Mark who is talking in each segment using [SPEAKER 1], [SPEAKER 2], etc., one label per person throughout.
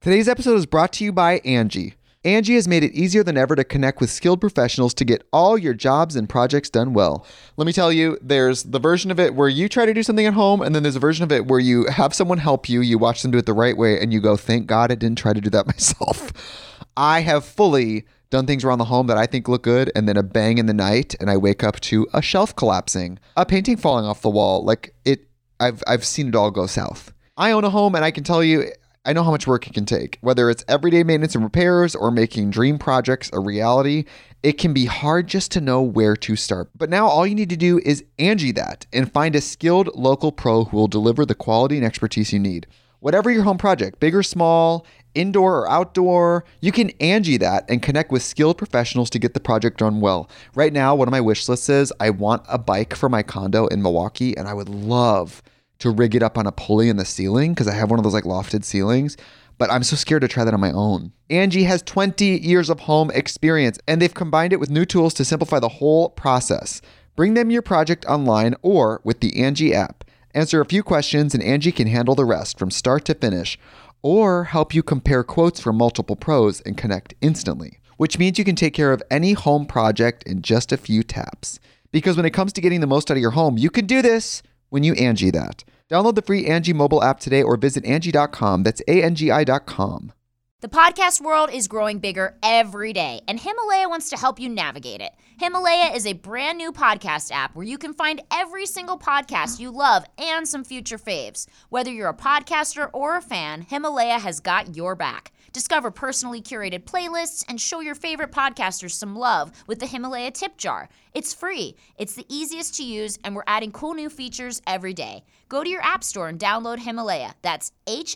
[SPEAKER 1] Today's episode is brought to you by Angie. Angie has made it easier than ever to connect with skilled professionals to get all your jobs and projects done well. Let me tell you, there's the version of it where you try to do something at home, and then there's a version of it where you have someone help you, you watch them do it the right way, and you go, thank God I didn't try to do that myself. I have fully done things around the home that I think look good, and then a bang in the night, and I wake up to a shelf collapsing, a painting falling off the wall. I've seen it all go south. I own a home, and I can tell you, I know how much work it can take. Whether it's everyday maintenance and repairs or making dream projects a reality, it can be hard just to know where to start. But now all you need to do is Angie that and find a skilled local pro who will deliver the quality and expertise you need. Whatever your home project, big or small, indoor or outdoor, you can Angie that and connect with skilled professionals to get the project done well. Right now, one of my wish lists is I want a bike for my condo in Milwaukee, and I would love to rig it up on a pulley in the ceiling because I have one of those like lofted ceilings, but I'm so scared to try that on my own. Angie has 20 years of home experience, and they've combined it with new tools to simplify the whole process. Bring them your project online or with the Angie app. Answer a few questions and Angie can handle the rest from start to finish, or help you compare quotes from multiple pros and connect instantly, which means you can take care of any home project in just a few taps. Because when it comes to getting the most out of your home, you can do this when you Angie that. Download the free Angie mobile app today or visit Angie.com. That's ANGI.com.
[SPEAKER 2] The podcast world is growing bigger every day, and Himalaya wants to help you navigate it. Himalaya is a brand new podcast app where you can find every single podcast you love and some future faves. Whether you're a podcaster or a fan, Himalaya has got your back. Discover personally curated playlists and show your favorite podcasters some love with the Himalaya tip jar. It's free, it's the easiest to use, and we're adding cool new features every day. Go to your app store and download Himalaya. That's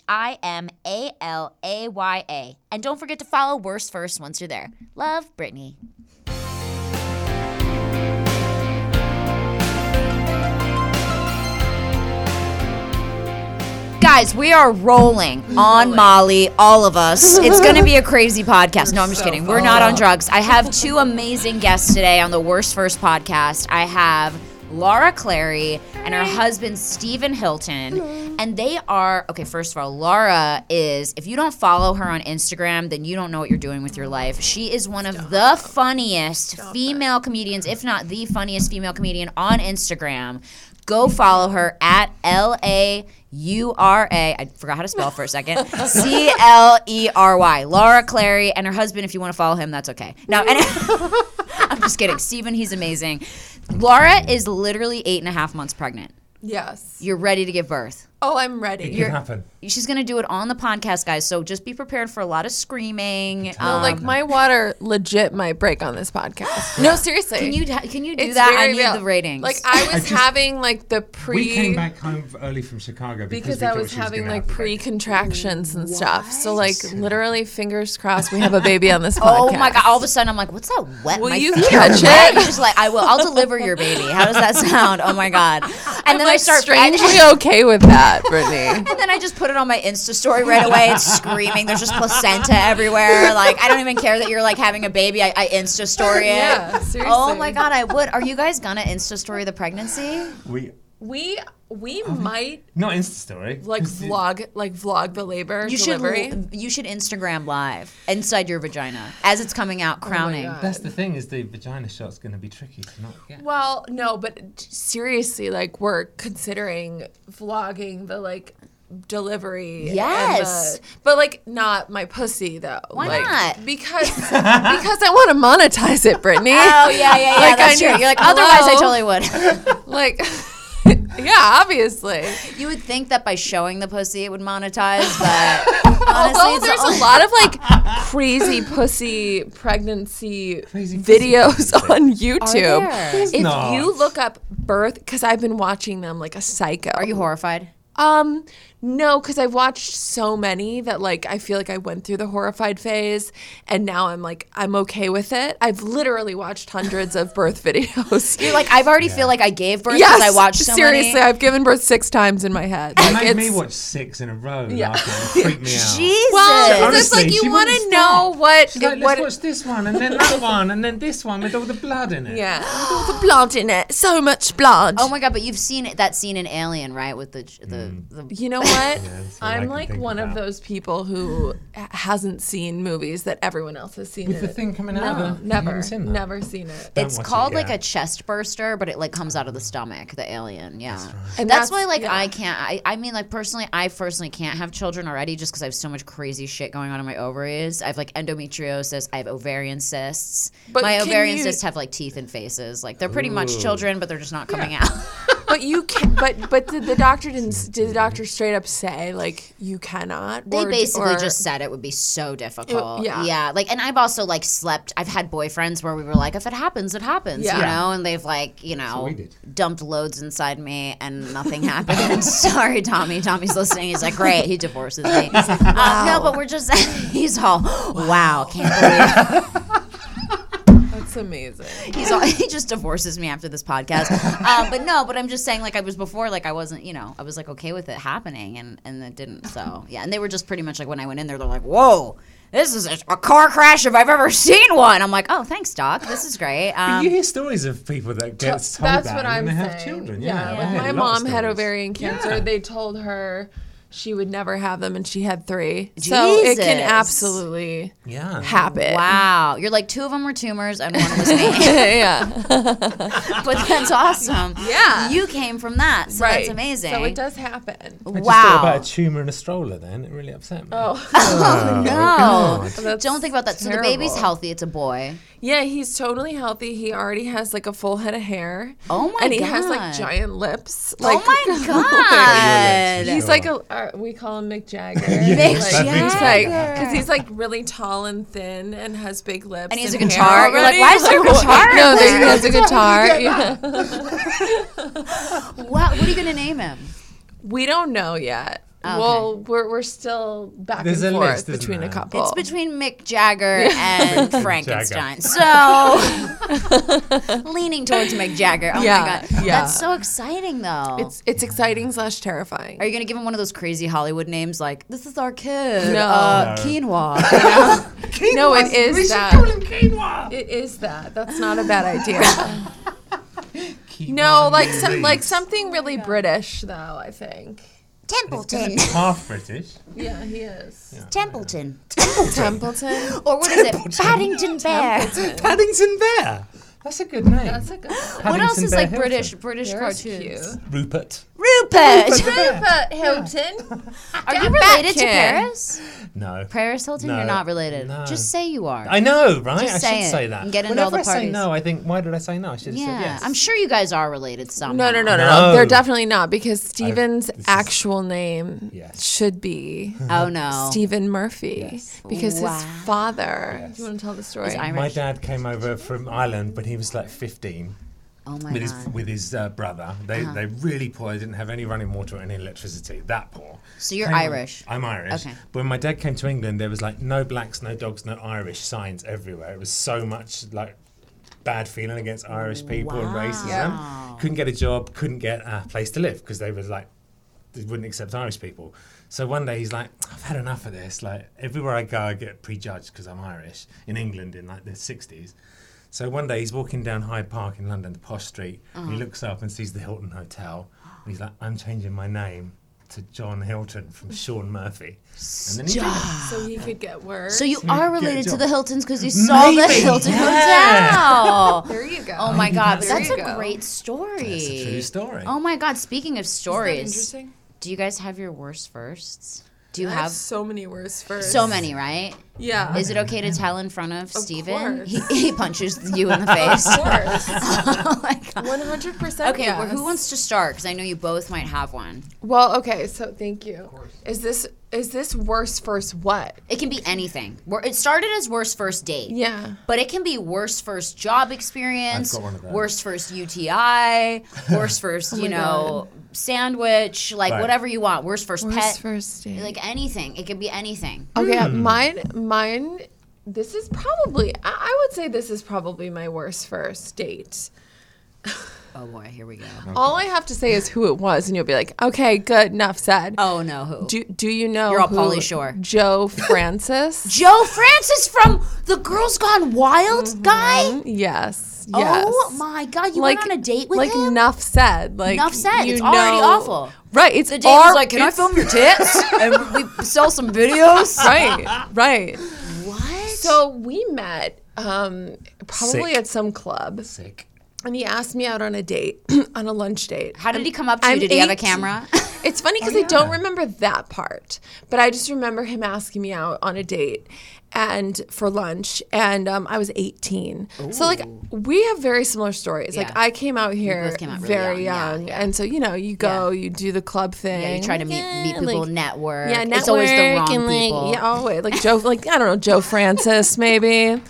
[SPEAKER 2] Himalaya. And don't forget to follow Worst First once you're there. Love, Brittany. Guys, we are rolling on Molly, all of us. It's going to be a crazy podcast. No, I'm just kidding. We're not on drugs. I have two amazing guests today on the Worst First podcast. I have Laura Clary and her husband, Stephen Hilton. And they are, okay, first of all, Laura is, if you don't follow her on Instagram, then you don't know what you're doing with your life. She is one of the funniest female comedians, if not the funniest female comedian on Instagram. Go follow her at LAURA. I forgot how to spell for a second. CLERY. Laura Clary, and her husband, if you want to follow him, that's okay. No, and I'm just kidding. Stephen, he's amazing. Laura is literally 8.5 months pregnant.
[SPEAKER 3] Yes.
[SPEAKER 2] You're ready to give birth.
[SPEAKER 3] Oh, I'm ready.
[SPEAKER 4] It can happen.
[SPEAKER 2] She's going to do it on the podcast, guys, so just be prepared for a lot of screaming.
[SPEAKER 3] My water legit might break on this podcast. No, seriously.
[SPEAKER 2] Can you do
[SPEAKER 3] It's
[SPEAKER 2] that? I
[SPEAKER 3] very
[SPEAKER 2] need
[SPEAKER 3] real.
[SPEAKER 2] the ratings.
[SPEAKER 3] Like, I was having, like, the
[SPEAKER 4] We came back home early from Chicago
[SPEAKER 3] because
[SPEAKER 4] we
[SPEAKER 3] I
[SPEAKER 4] thought
[SPEAKER 3] was
[SPEAKER 4] she was
[SPEAKER 3] having,
[SPEAKER 4] gonna
[SPEAKER 3] like,
[SPEAKER 4] have the baby.
[SPEAKER 3] pre-contractions and stuff. So, like, literally, fingers crossed, we have a baby on this podcast.
[SPEAKER 2] Oh, my God. All of a sudden, I'm like, what's that wet?
[SPEAKER 3] Will
[SPEAKER 2] My
[SPEAKER 3] you
[SPEAKER 2] feet are
[SPEAKER 3] catch
[SPEAKER 2] wet.
[SPEAKER 3] it?
[SPEAKER 2] You're just like, I will. I'll deliver your baby. How does that sound? Oh, my God. And then
[SPEAKER 3] I'm
[SPEAKER 2] I start
[SPEAKER 3] strangely okay with that, Brittany.
[SPEAKER 2] And then I just put it on my Insta story right away. It's screaming. There's just placenta everywhere. Like, I don't even care that you're like having a baby. I Insta story it.
[SPEAKER 3] Yeah, seriously.
[SPEAKER 2] Oh my God, I would. Are you guys gonna Insta story the pregnancy?
[SPEAKER 3] We might
[SPEAKER 4] Not Insta story.
[SPEAKER 3] vlog the labor delivery.
[SPEAKER 2] You should Instagram live inside your vagina as it's coming out, crowning.
[SPEAKER 3] God.
[SPEAKER 4] That's the thing, is the vagina shot's going to be tricky to not get.
[SPEAKER 3] Well, no, but seriously, like, we're considering vlogging the, like, delivery.
[SPEAKER 2] Yes.
[SPEAKER 3] But, like, not my pussy, though.
[SPEAKER 2] Why
[SPEAKER 3] like,
[SPEAKER 2] not?
[SPEAKER 3] Because I want to monetize it, Brittany.
[SPEAKER 2] Oh yeah,
[SPEAKER 3] Like,
[SPEAKER 2] that's true.
[SPEAKER 3] I know-
[SPEAKER 2] You're like, otherwise I
[SPEAKER 3] Hello?
[SPEAKER 2] totally would.
[SPEAKER 3] Like, yeah, obviously.
[SPEAKER 2] You would think that by showing the pussy it would monetize, but honestly,
[SPEAKER 3] Although
[SPEAKER 2] it's
[SPEAKER 3] there's
[SPEAKER 2] all-
[SPEAKER 3] a lot of, like, crazy pussy pregnancy
[SPEAKER 4] Crazy pussy
[SPEAKER 3] videos on YouTube.
[SPEAKER 2] there?
[SPEAKER 3] If
[SPEAKER 4] not.
[SPEAKER 3] you look up birth, because I've been watching them like a psycho.
[SPEAKER 2] Are you horrified?
[SPEAKER 3] No, because I've watched so many that, like, I feel like I went through the horrified phase, and now I'm okay with it. I've literally watched hundreds of birth videos.
[SPEAKER 2] You're like, I've already feel like I gave birth because I watched so
[SPEAKER 3] seriously,
[SPEAKER 2] many.
[SPEAKER 3] I've given birth 6 times in my head.
[SPEAKER 4] It
[SPEAKER 3] Like,
[SPEAKER 4] made me watch 6 in a row
[SPEAKER 3] Yeah.
[SPEAKER 4] last night. It freaked me out.
[SPEAKER 2] Jesus.
[SPEAKER 3] Well, it's like
[SPEAKER 4] Honestly,
[SPEAKER 3] you
[SPEAKER 4] she
[SPEAKER 3] want
[SPEAKER 4] wouldn't
[SPEAKER 3] to know what
[SPEAKER 4] She's like,
[SPEAKER 3] what.
[SPEAKER 4] let's watch this one, and then that one, and then this one with all the blood in it.
[SPEAKER 3] Yeah, with all the blood in it. So much blood.
[SPEAKER 2] Oh my god! But you've seen that scene in Alien, right? With the
[SPEAKER 3] You know what?
[SPEAKER 4] that's all I
[SPEAKER 3] I'm
[SPEAKER 4] can
[SPEAKER 3] like
[SPEAKER 4] think
[SPEAKER 3] one of
[SPEAKER 4] about.
[SPEAKER 3] those people who hasn't seen movies that everyone else has seen.
[SPEAKER 4] With the
[SPEAKER 3] it.
[SPEAKER 4] thing coming out of the... you
[SPEAKER 3] Never,
[SPEAKER 4] haven't seen that?
[SPEAKER 3] never seen it.
[SPEAKER 4] Don't
[SPEAKER 2] it's
[SPEAKER 4] watch it,
[SPEAKER 2] called like
[SPEAKER 4] yeah.
[SPEAKER 2] a chest burster, but it like comes out of the stomach. The alien, yeah.
[SPEAKER 3] And
[SPEAKER 2] That's why like
[SPEAKER 3] yeah.
[SPEAKER 2] I can't. I mean like personally, I personally can't have children already just because I have so much crazy shit going on in my ovaries. I have like endometriosis. I have ovarian cysts.
[SPEAKER 3] But
[SPEAKER 2] My
[SPEAKER 3] can
[SPEAKER 2] ovarian
[SPEAKER 3] you-
[SPEAKER 2] cysts have like teeth and faces. Like they're pretty much
[SPEAKER 4] Ooh.
[SPEAKER 2] children, but they're just not coming out.
[SPEAKER 3] But you can. But did the doctor did the doctor straight up say like you cannot?
[SPEAKER 2] They
[SPEAKER 3] Or-
[SPEAKER 2] basically
[SPEAKER 3] or-
[SPEAKER 2] just said it would be so difficult.
[SPEAKER 3] yeah.
[SPEAKER 2] Like, and I've also like slept. I've had boyfriends where we were like, if it happens, it happens. You
[SPEAKER 3] Yeah.
[SPEAKER 2] know, and they've like, you know,
[SPEAKER 4] we did.
[SPEAKER 2] dumped loads inside me and nothing happened. Sorry, Tommy. Tommy's listening. He's like, great. He divorces me. No, but we're just. He's all, wow, can't believe.
[SPEAKER 3] That's amazing.
[SPEAKER 2] He just divorces me after this podcast. But I'm just saying, like, I was before, like, I wasn't, you know, I was like okay with it happening, and it didn't. So yeah, and they were just pretty much like when I went in there, they're like, whoa, this is a car crash if I've ever seen one. I'm like, oh, thanks, doc. This is great.
[SPEAKER 4] But you hear stories of people that get told
[SPEAKER 3] That's
[SPEAKER 4] that
[SPEAKER 3] what
[SPEAKER 4] and
[SPEAKER 3] I'm
[SPEAKER 4] they
[SPEAKER 3] saying.
[SPEAKER 4] have children.
[SPEAKER 3] Yeah,
[SPEAKER 4] I
[SPEAKER 3] when
[SPEAKER 4] heard
[SPEAKER 3] my
[SPEAKER 4] a lot of
[SPEAKER 3] mom had
[SPEAKER 4] stories.
[SPEAKER 3] ovarian cancer,
[SPEAKER 4] Yeah.
[SPEAKER 3] they told her she would never have them, and she had 3. So it can
[SPEAKER 2] Jesus.
[SPEAKER 3] absolutely
[SPEAKER 4] Yeah.
[SPEAKER 3] happen.
[SPEAKER 2] Wow, you're like 2 of them were tumors and 1 was me.
[SPEAKER 3] Yeah.
[SPEAKER 2] But that's awesome.
[SPEAKER 3] Yeah.
[SPEAKER 2] You came from that, so that's amazing.
[SPEAKER 3] So it does happen.
[SPEAKER 4] I just thought
[SPEAKER 2] Wow.
[SPEAKER 4] about a tumour in a stroller then. It really upset me.
[SPEAKER 3] Oh.
[SPEAKER 2] No.
[SPEAKER 3] That's
[SPEAKER 2] Don't think about that. So the baby's
[SPEAKER 3] terrible.
[SPEAKER 2] healthy. It's a boy.
[SPEAKER 3] Yeah, he's totally healthy. He already has like a full head of hair.
[SPEAKER 2] Oh my
[SPEAKER 3] And he
[SPEAKER 2] God.
[SPEAKER 3] has like giant lips. Like,
[SPEAKER 2] Oh my God.
[SPEAKER 3] He's like we call him Mick Jagger.
[SPEAKER 2] Mick
[SPEAKER 3] Like, he's
[SPEAKER 2] Jagger.
[SPEAKER 3] like, because he's like really tall and thin and has big lips.
[SPEAKER 2] And he has a
[SPEAKER 3] hair
[SPEAKER 2] guitar. You're like,
[SPEAKER 3] already.
[SPEAKER 2] why is there a guitar?
[SPEAKER 3] No,
[SPEAKER 2] in
[SPEAKER 3] he
[SPEAKER 2] there?
[SPEAKER 3] has a guitar. Yeah.
[SPEAKER 2] What are you going to name him?
[SPEAKER 3] We don't know yet.
[SPEAKER 2] Okay.
[SPEAKER 3] Well, we're still back
[SPEAKER 4] There's
[SPEAKER 3] and
[SPEAKER 4] a
[SPEAKER 3] forth
[SPEAKER 4] list, isn't
[SPEAKER 3] between a
[SPEAKER 4] there?
[SPEAKER 3] couple.
[SPEAKER 2] It's between Mick Jagger and Frankenstein. So, leaning towards Mick Jagger. Oh
[SPEAKER 3] Yeah,
[SPEAKER 2] my God.
[SPEAKER 3] yeah.
[SPEAKER 2] That's so exciting, though.
[SPEAKER 3] It's exciting / terrifying.
[SPEAKER 2] Are you going to give him one of those crazy Hollywood names like, this is our kid,
[SPEAKER 3] No.
[SPEAKER 2] Quinoa?
[SPEAKER 3] No, it is that.
[SPEAKER 4] Quinoa.
[SPEAKER 3] It is that. That's not a bad idea.
[SPEAKER 4] Quinoa
[SPEAKER 3] No, like
[SPEAKER 4] leaves.
[SPEAKER 3] something really British though. I think.
[SPEAKER 2] Templeton.
[SPEAKER 4] Half British.
[SPEAKER 3] Yeah, he is.
[SPEAKER 2] Templeton.
[SPEAKER 3] Templeton.
[SPEAKER 2] Or what is it? Paddington Bear.
[SPEAKER 4] Paddington Bear. That's a good name.
[SPEAKER 3] That's a good one.
[SPEAKER 2] What else
[SPEAKER 4] Paddington
[SPEAKER 2] is
[SPEAKER 4] Bear
[SPEAKER 2] like
[SPEAKER 4] Hilton.
[SPEAKER 2] British
[SPEAKER 3] They're
[SPEAKER 2] cartoons?
[SPEAKER 3] cute.
[SPEAKER 4] Rupert.
[SPEAKER 2] Rupert.
[SPEAKER 3] Rupert Hilton.
[SPEAKER 2] Are you related to
[SPEAKER 3] kid.
[SPEAKER 2] Paris?
[SPEAKER 4] No.
[SPEAKER 2] Paris Hilton?
[SPEAKER 4] No.
[SPEAKER 2] You're not related.
[SPEAKER 4] No.
[SPEAKER 2] Just say you are.
[SPEAKER 4] I know, right?
[SPEAKER 2] Just
[SPEAKER 4] I
[SPEAKER 2] say
[SPEAKER 4] should
[SPEAKER 2] it
[SPEAKER 4] say that.
[SPEAKER 2] and get into
[SPEAKER 4] Whenever
[SPEAKER 2] all the
[SPEAKER 4] I say
[SPEAKER 2] parties.
[SPEAKER 4] no, I think, why did I say no? I should have
[SPEAKER 2] Yeah,
[SPEAKER 4] said yes.
[SPEAKER 2] I'm sure you guys are related somehow.
[SPEAKER 3] No.
[SPEAKER 4] No.
[SPEAKER 3] They're definitely not because Steven's
[SPEAKER 4] this is-
[SPEAKER 3] actual name
[SPEAKER 4] Yes.
[SPEAKER 3] should be
[SPEAKER 2] Oh no.
[SPEAKER 3] Stephen Murphy because
[SPEAKER 2] Wow.
[SPEAKER 3] his father.
[SPEAKER 4] Yes.
[SPEAKER 3] Do you want to tell the story?
[SPEAKER 2] Is Irish.
[SPEAKER 4] My dad came over from Ireland when he was like 15
[SPEAKER 2] Oh my
[SPEAKER 4] with his
[SPEAKER 2] god.
[SPEAKER 4] with his brother. They really poor. They didn't have any running water or any electricity. That poor.
[SPEAKER 2] So you're
[SPEAKER 4] Came-
[SPEAKER 2] Irish.
[SPEAKER 4] I'm Irish.
[SPEAKER 2] Okay.
[SPEAKER 4] But when my dad came to England, there was like no blacks, no dogs, no Irish signs everywhere. It was so much like bad feeling against Irish people and racism. Couldn't get a job, couldn't get a place to live because they was like they wouldn't accept Irish people. So one day he's like, I've had enough of this. Like everywhere I go, I get prejudged because I'm Irish in England in like the 60s. So one day he's walking down Hyde Park in London, the posh street, and he looks up and sees the Hilton Hotel. And he's like, I'm changing my name to John Hilton from Sean Murphy. And then he did it.
[SPEAKER 3] so he could get work.
[SPEAKER 2] So you
[SPEAKER 4] you
[SPEAKER 2] are
[SPEAKER 4] get a
[SPEAKER 2] related to
[SPEAKER 4] job.
[SPEAKER 2] the Hiltons because you saw the
[SPEAKER 4] Maybe,
[SPEAKER 2] Hilton
[SPEAKER 4] yeah.
[SPEAKER 2] Hotel.
[SPEAKER 3] there you go.
[SPEAKER 2] Oh my god, but
[SPEAKER 3] There
[SPEAKER 2] that's
[SPEAKER 3] you
[SPEAKER 2] a
[SPEAKER 3] go.
[SPEAKER 2] great story.
[SPEAKER 4] That's a true story.
[SPEAKER 2] Oh my god, speaking of
[SPEAKER 3] Isn't that
[SPEAKER 2] stories,
[SPEAKER 3] interesting?
[SPEAKER 2] do you guys have your worst firsts? Do you
[SPEAKER 3] I have
[SPEAKER 2] have
[SPEAKER 3] so many worse first.
[SPEAKER 2] so many, right?
[SPEAKER 3] Yeah.
[SPEAKER 2] Is it okay to tell in front of Steven?
[SPEAKER 3] course.
[SPEAKER 2] He punches you in the face.
[SPEAKER 3] Of course.
[SPEAKER 2] Oh my god.
[SPEAKER 3] 100%.
[SPEAKER 2] Okay, well, who
[SPEAKER 3] yes.
[SPEAKER 2] wants to start? Because I know you both might have one.
[SPEAKER 3] Well, okay, so thank you. Is this worse first what?
[SPEAKER 2] It can be anything. It started as worst first date.
[SPEAKER 3] Yeah.
[SPEAKER 2] But it can be worst first job experience,
[SPEAKER 4] I've got one of those.
[SPEAKER 2] worst first UTI, worst first, you know, sandwich, like
[SPEAKER 4] Right.
[SPEAKER 2] whatever you want. Worst first
[SPEAKER 3] Worst
[SPEAKER 2] pet.
[SPEAKER 3] first date.
[SPEAKER 2] Like anything. It could be anything.
[SPEAKER 3] Okay, mine. This is probably. I would say this is probably my worst first date.
[SPEAKER 2] Oh boy, here we go.
[SPEAKER 3] All I have to say is who it was, and you'll be like, okay, good, enough said.
[SPEAKER 2] Oh no, who?
[SPEAKER 3] Do you know
[SPEAKER 2] You're all
[SPEAKER 3] who
[SPEAKER 2] Pauly Shore.
[SPEAKER 3] Joe Francis?
[SPEAKER 2] Joe Francis from the Girls Gone Wild guy?
[SPEAKER 3] Yes.
[SPEAKER 2] Oh my God, you went on a date with him?
[SPEAKER 3] Like enough said. Like
[SPEAKER 2] Enough said.
[SPEAKER 3] you
[SPEAKER 2] It's already
[SPEAKER 3] know-
[SPEAKER 2] awful.
[SPEAKER 3] Right. It's
[SPEAKER 2] The date was like, can I film your tits? And we sell some videos.
[SPEAKER 3] Right.
[SPEAKER 2] What?
[SPEAKER 3] So we met probably
[SPEAKER 4] Sick.
[SPEAKER 3] at some club.
[SPEAKER 4] Sick.
[SPEAKER 3] And he asked me out on a date, on a lunch date.
[SPEAKER 2] How did he come up to you?
[SPEAKER 3] I'm
[SPEAKER 2] Did he have a
[SPEAKER 3] 18.
[SPEAKER 2] camera?
[SPEAKER 3] It's funny because I don't remember that part, but I just remember him asking me out on a date and for lunch, and I was 18. So like we have very similar stories.
[SPEAKER 2] Yeah.
[SPEAKER 3] Like I came out here
[SPEAKER 2] both came out really
[SPEAKER 3] very
[SPEAKER 2] young,
[SPEAKER 3] young,
[SPEAKER 2] yeah.
[SPEAKER 3] and so you go, you do the club thing.
[SPEAKER 2] Yeah, you try to meet people, network.
[SPEAKER 3] Yeah, network
[SPEAKER 2] It's always the wrong
[SPEAKER 3] and like,
[SPEAKER 2] people.
[SPEAKER 3] yeah, always like Joe, like I don't know, Joe Francis maybe.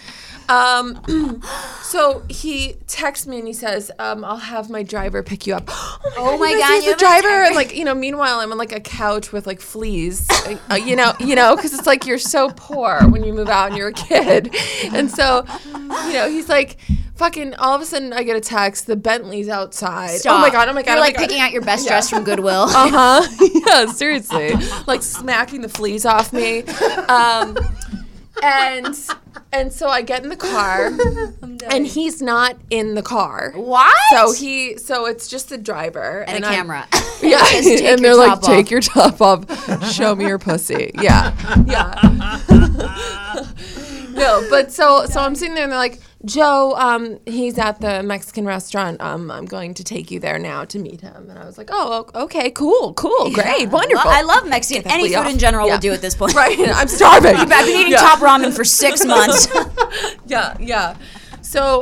[SPEAKER 3] So he texts me and he says, "I'll have my driver pick you up." Oh my
[SPEAKER 2] God,
[SPEAKER 3] he's
[SPEAKER 2] you
[SPEAKER 3] the
[SPEAKER 2] have a
[SPEAKER 3] driver!
[SPEAKER 2] driver.
[SPEAKER 3] And like meanwhile I'm on like a couch with like fleas, because it's like you're so poor when you move out and you're a kid, and so he's like. Fucking all of a sudden I get a text, the Bentley's outside.
[SPEAKER 2] Stop.
[SPEAKER 3] Oh my god.
[SPEAKER 2] You're like picking out your best dress from Goodwill.
[SPEAKER 3] Yeah, seriously. Like smacking the fleas off me. And so I get in the car and he's not in the car.
[SPEAKER 2] What?
[SPEAKER 3] So it's just the driver
[SPEAKER 2] And a
[SPEAKER 3] I'm-
[SPEAKER 2] camera.
[SPEAKER 3] Yeah.
[SPEAKER 2] It says, "Take
[SPEAKER 3] And
[SPEAKER 2] your
[SPEAKER 3] they're like,
[SPEAKER 2] top off."
[SPEAKER 3] take your top off. Show me your pussy. Yeah. No, but so I'm sitting there and they're like, Joe, he's at the Mexican restaurant. I'm going to take you there now to meet him. And I was like, oh, okay, cool, great, wonderful.
[SPEAKER 2] I love Mexican.
[SPEAKER 3] Get that
[SPEAKER 2] Any
[SPEAKER 3] flea
[SPEAKER 2] food
[SPEAKER 3] off.
[SPEAKER 2] in general
[SPEAKER 3] Yeah.
[SPEAKER 2] will do at this point.
[SPEAKER 3] Right, I'm starving.
[SPEAKER 2] I've been eating top ramen for 6 months.
[SPEAKER 3] Yeah. So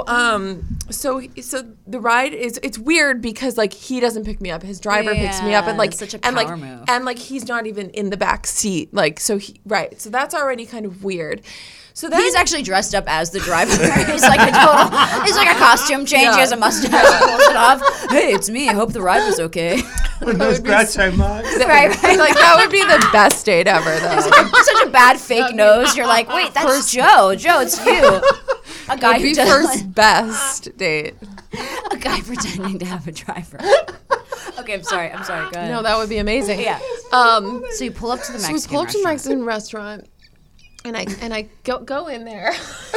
[SPEAKER 3] the ride it's weird because like he doesn't pick me up, his driver picks me up, and like
[SPEAKER 2] it's such a
[SPEAKER 3] and
[SPEAKER 2] power
[SPEAKER 3] like
[SPEAKER 2] move.
[SPEAKER 3] and like he's not even in the back seat, like so that's already kind of weird. So then
[SPEAKER 2] He's actually dressed up as the driver. He's like a costume change. He has a mustache. Pulls it off. Hey, it's me. I hope the ride was okay.
[SPEAKER 4] With those Groucho Marx.
[SPEAKER 2] right.
[SPEAKER 3] like that would be the best date ever though.
[SPEAKER 2] Such a bad fake nose. You're like, wait, that's Joe. Joe, it's you. A guy
[SPEAKER 3] It'd
[SPEAKER 2] who
[SPEAKER 3] be
[SPEAKER 2] does
[SPEAKER 3] first best date.
[SPEAKER 2] a guy pretending to have a driver. Okay, I'm sorry. Go ahead.
[SPEAKER 3] No, that would be amazing.
[SPEAKER 2] Yeah.
[SPEAKER 3] So
[SPEAKER 2] So you pull up to the Mexican
[SPEAKER 3] we pull up to the
[SPEAKER 2] restaurant.
[SPEAKER 3] Mexican restaurant. And I go in there.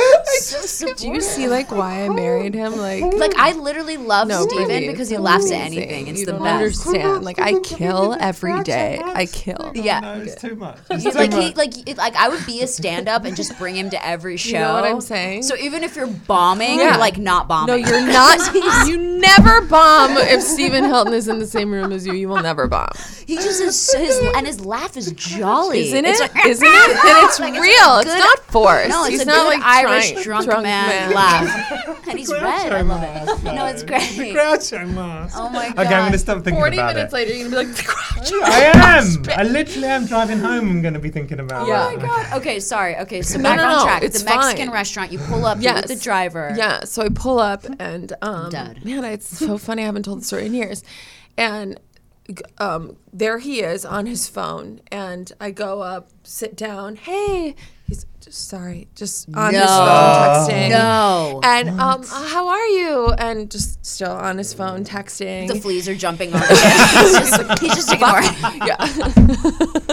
[SPEAKER 3] Do you see like why I married him?
[SPEAKER 2] Like I literally love Steven
[SPEAKER 3] Brittany,
[SPEAKER 2] because
[SPEAKER 3] it's
[SPEAKER 2] he laughs at
[SPEAKER 3] amazing.
[SPEAKER 2] anything. It's
[SPEAKER 3] you
[SPEAKER 2] the
[SPEAKER 3] don't
[SPEAKER 2] best.
[SPEAKER 3] understand. Like I kill every day. I kill.
[SPEAKER 2] Yeah.
[SPEAKER 4] No, it's too much.
[SPEAKER 2] Like I would be a stand-up and just bring him to every show.
[SPEAKER 3] You know what I'm saying?
[SPEAKER 2] So even if you're bombing,
[SPEAKER 3] Yeah.
[SPEAKER 2] you're like not bombing.
[SPEAKER 3] No, you're not. You never bomb if Stephen Hilton is in the same room as you. You will never bomb.
[SPEAKER 2] He just is his laugh is jolly,
[SPEAKER 3] Isn't
[SPEAKER 2] It's
[SPEAKER 3] it?
[SPEAKER 2] like,
[SPEAKER 3] Isn't it? And it's
[SPEAKER 2] Like, it's
[SPEAKER 3] real.
[SPEAKER 2] a
[SPEAKER 3] It's
[SPEAKER 2] good-
[SPEAKER 3] not forced.
[SPEAKER 2] No, it's
[SPEAKER 3] He's
[SPEAKER 2] a
[SPEAKER 3] not
[SPEAKER 2] good
[SPEAKER 3] like
[SPEAKER 2] Irish drunk man laugh, and he's red. I love it. No, it's great.
[SPEAKER 4] Groucho Marx.
[SPEAKER 2] Oh my god.
[SPEAKER 4] Okay, I'm going to stop thinking
[SPEAKER 3] 40
[SPEAKER 4] about
[SPEAKER 3] minutes
[SPEAKER 4] it.
[SPEAKER 3] later, you're gonna be like, the Groucho.
[SPEAKER 4] I literally am driving home. I'm going to be thinking about
[SPEAKER 3] Yeah.
[SPEAKER 4] it.
[SPEAKER 2] Oh my god. Okay, sorry. Okay, so
[SPEAKER 3] No,
[SPEAKER 2] back
[SPEAKER 3] no,
[SPEAKER 2] on
[SPEAKER 3] no,
[SPEAKER 2] track.
[SPEAKER 3] it's
[SPEAKER 2] The Mexican
[SPEAKER 3] fine.
[SPEAKER 2] restaurant. You pull up you're with the driver.
[SPEAKER 3] Yeah, so I pull up and
[SPEAKER 2] Dud.
[SPEAKER 3] man, it's so funny. I haven't told the story in years. And there he is on his phone, and I go up, sit down. Hey, he's just on his phone texting.
[SPEAKER 2] No.
[SPEAKER 3] And how are you? And just still on his phone texting.
[SPEAKER 2] The fleas are jumping on him. He's just ignoring.
[SPEAKER 3] Yeah.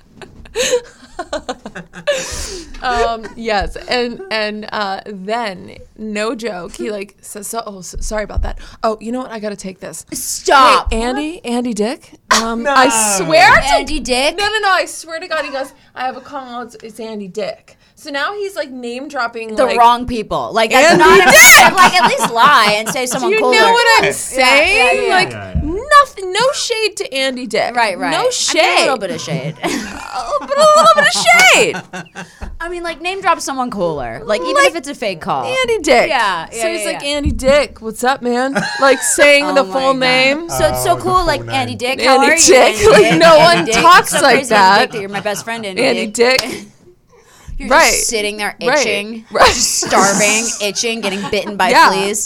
[SPEAKER 3] Yes, and then no joke, he like says, sorry about that. Oh, you know what? I gotta take this.
[SPEAKER 2] Stop.
[SPEAKER 3] Hey, Andy Dick. I swear to
[SPEAKER 2] Andy Dick.
[SPEAKER 3] No, I swear to God, he goes, I have a call. It's Andy Dick. So now he's like name dropping
[SPEAKER 2] The
[SPEAKER 3] like,
[SPEAKER 2] wrong people. Like that's
[SPEAKER 3] Andy
[SPEAKER 2] not
[SPEAKER 3] Dick!
[SPEAKER 2] like at least lie and say
[SPEAKER 3] Do
[SPEAKER 2] someone
[SPEAKER 3] you
[SPEAKER 2] cooler.
[SPEAKER 3] know what I'm saying?
[SPEAKER 2] yeah.
[SPEAKER 3] Like
[SPEAKER 4] Yeah.
[SPEAKER 3] nothing, no shade to Andy Dick.
[SPEAKER 2] Right.
[SPEAKER 3] No shade.
[SPEAKER 2] I mean, a little bit of shade.
[SPEAKER 3] But a little bit of shade.
[SPEAKER 2] I mean, like name drop someone cooler. Like even if it's a fake call.
[SPEAKER 3] Andy Dick.
[SPEAKER 2] Yeah,
[SPEAKER 3] So he's
[SPEAKER 2] yeah,
[SPEAKER 3] like,
[SPEAKER 2] yeah.
[SPEAKER 3] Andy Dick, what's up, man? Like saying the
[SPEAKER 2] Oh my
[SPEAKER 3] full
[SPEAKER 2] God.
[SPEAKER 3] name.
[SPEAKER 2] So it's so
[SPEAKER 4] Oh,
[SPEAKER 2] cool,
[SPEAKER 4] the
[SPEAKER 2] like
[SPEAKER 4] full
[SPEAKER 2] Andy
[SPEAKER 4] name.
[SPEAKER 2] Dick. How
[SPEAKER 3] Andy
[SPEAKER 2] are you?
[SPEAKER 3] Dick.
[SPEAKER 2] Andy
[SPEAKER 3] Like,
[SPEAKER 2] Dick?
[SPEAKER 3] no
[SPEAKER 2] Andy
[SPEAKER 3] one
[SPEAKER 2] Dick.
[SPEAKER 3] talks
[SPEAKER 2] It's so
[SPEAKER 3] like
[SPEAKER 2] crazy,
[SPEAKER 3] that.
[SPEAKER 2] Andy Dick, you're my best friend, Andy,
[SPEAKER 3] Andy
[SPEAKER 2] Dick.
[SPEAKER 3] Dick.
[SPEAKER 2] You're
[SPEAKER 3] Right.
[SPEAKER 2] just sitting there
[SPEAKER 3] Right.
[SPEAKER 2] itching,
[SPEAKER 3] Right.
[SPEAKER 2] just starving, itching, getting bitten by
[SPEAKER 3] Yeah.
[SPEAKER 2] fleas.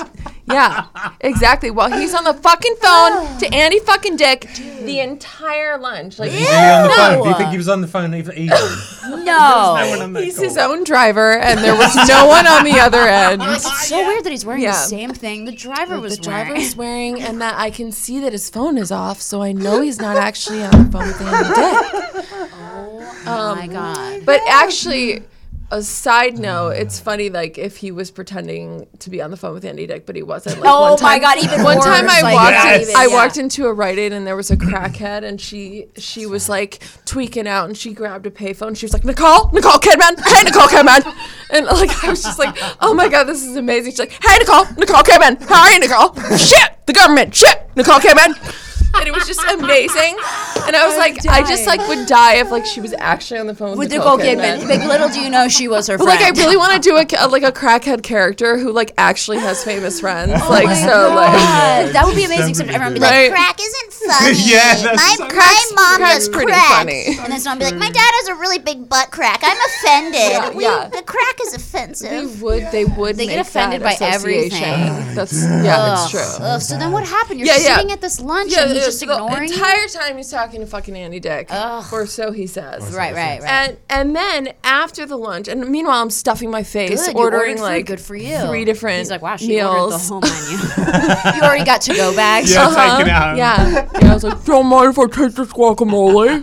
[SPEAKER 3] Yeah, exactly. While he's on the fucking phone to Andy fucking Dick the entire lunch. Like,
[SPEAKER 4] He's really on the phone. Do you think he was on the phone even?
[SPEAKER 2] No.
[SPEAKER 4] No one on that
[SPEAKER 3] he's
[SPEAKER 4] call.
[SPEAKER 3] his own driver, and there was no one on the other end.
[SPEAKER 2] It's so weird that he's wearing
[SPEAKER 3] Yeah.
[SPEAKER 2] the same thing the driver was
[SPEAKER 3] The driver
[SPEAKER 2] wearing.
[SPEAKER 3] is wearing, and that I can see that his phone is off, so I know he's not actually on the phone with Andy Dick.
[SPEAKER 2] Oh my God.
[SPEAKER 3] But actually, a side note, it's funny, like, if he was pretending to be on the phone with Andy Dick, but he wasn't. Like,
[SPEAKER 2] Oh
[SPEAKER 3] one time,
[SPEAKER 2] my God, even
[SPEAKER 3] one
[SPEAKER 2] worse.
[SPEAKER 3] time I
[SPEAKER 2] Like,
[SPEAKER 3] walked,
[SPEAKER 2] not
[SPEAKER 3] in,
[SPEAKER 2] even,
[SPEAKER 3] I
[SPEAKER 2] yeah.
[SPEAKER 3] walked into a Rite Aid and there was a crackhead, and she was like tweaking out, and she grabbed a payphone. She was like, Nicole Kidman, hey Nicole Kidman, and like I was just like, oh my God, this is amazing. She's like, hey Nicole Kidman, hi Nicole, shit, the government, shit, Nicole Kidman. And it was just amazing. And I was like, I just like would die if like she was actually on the phone with
[SPEAKER 2] Nicole Kidman. But little do you know she was her
[SPEAKER 3] But
[SPEAKER 2] friend.
[SPEAKER 3] like, I really want to do a crackhead character who like actually has famous friends.
[SPEAKER 2] Oh
[SPEAKER 3] Like, so like,
[SPEAKER 2] that would be amazing. Except everyone would be like,
[SPEAKER 3] Right.
[SPEAKER 5] Crack isn't funny.
[SPEAKER 4] Yeah, that's
[SPEAKER 5] my
[SPEAKER 4] so-
[SPEAKER 5] mom
[SPEAKER 3] crack's
[SPEAKER 5] does
[SPEAKER 3] pretty
[SPEAKER 5] crack.
[SPEAKER 3] funny.
[SPEAKER 5] And then someone be like, my dad has a really big butt crack. I'm offended.
[SPEAKER 3] Yeah.
[SPEAKER 5] The crack is offensive.
[SPEAKER 3] they would
[SPEAKER 2] They get
[SPEAKER 3] make
[SPEAKER 2] offended
[SPEAKER 3] that
[SPEAKER 2] by
[SPEAKER 3] association.
[SPEAKER 2] everything.
[SPEAKER 3] That's it's true.
[SPEAKER 2] Ugh, so then what happened? You're
[SPEAKER 3] Yeah, yeah.
[SPEAKER 2] sitting at this lunch and he's just ignoring
[SPEAKER 3] the
[SPEAKER 2] you?
[SPEAKER 3] entire time he's talking to fucking Andy Dick, or so he says.
[SPEAKER 2] Right.
[SPEAKER 3] And then after the lunch, and meanwhile I'm stuffing my face,
[SPEAKER 2] Good, you ordered
[SPEAKER 3] ordering
[SPEAKER 2] food.
[SPEAKER 3] like
[SPEAKER 2] Good for you.
[SPEAKER 3] 3 different
[SPEAKER 2] He's like, wow, she
[SPEAKER 3] meals.
[SPEAKER 2] ordered the whole menu. You already got to-go bags.
[SPEAKER 4] Yeah, take it out.
[SPEAKER 3] Yeah, I was like, don't mind if I take this guacamole.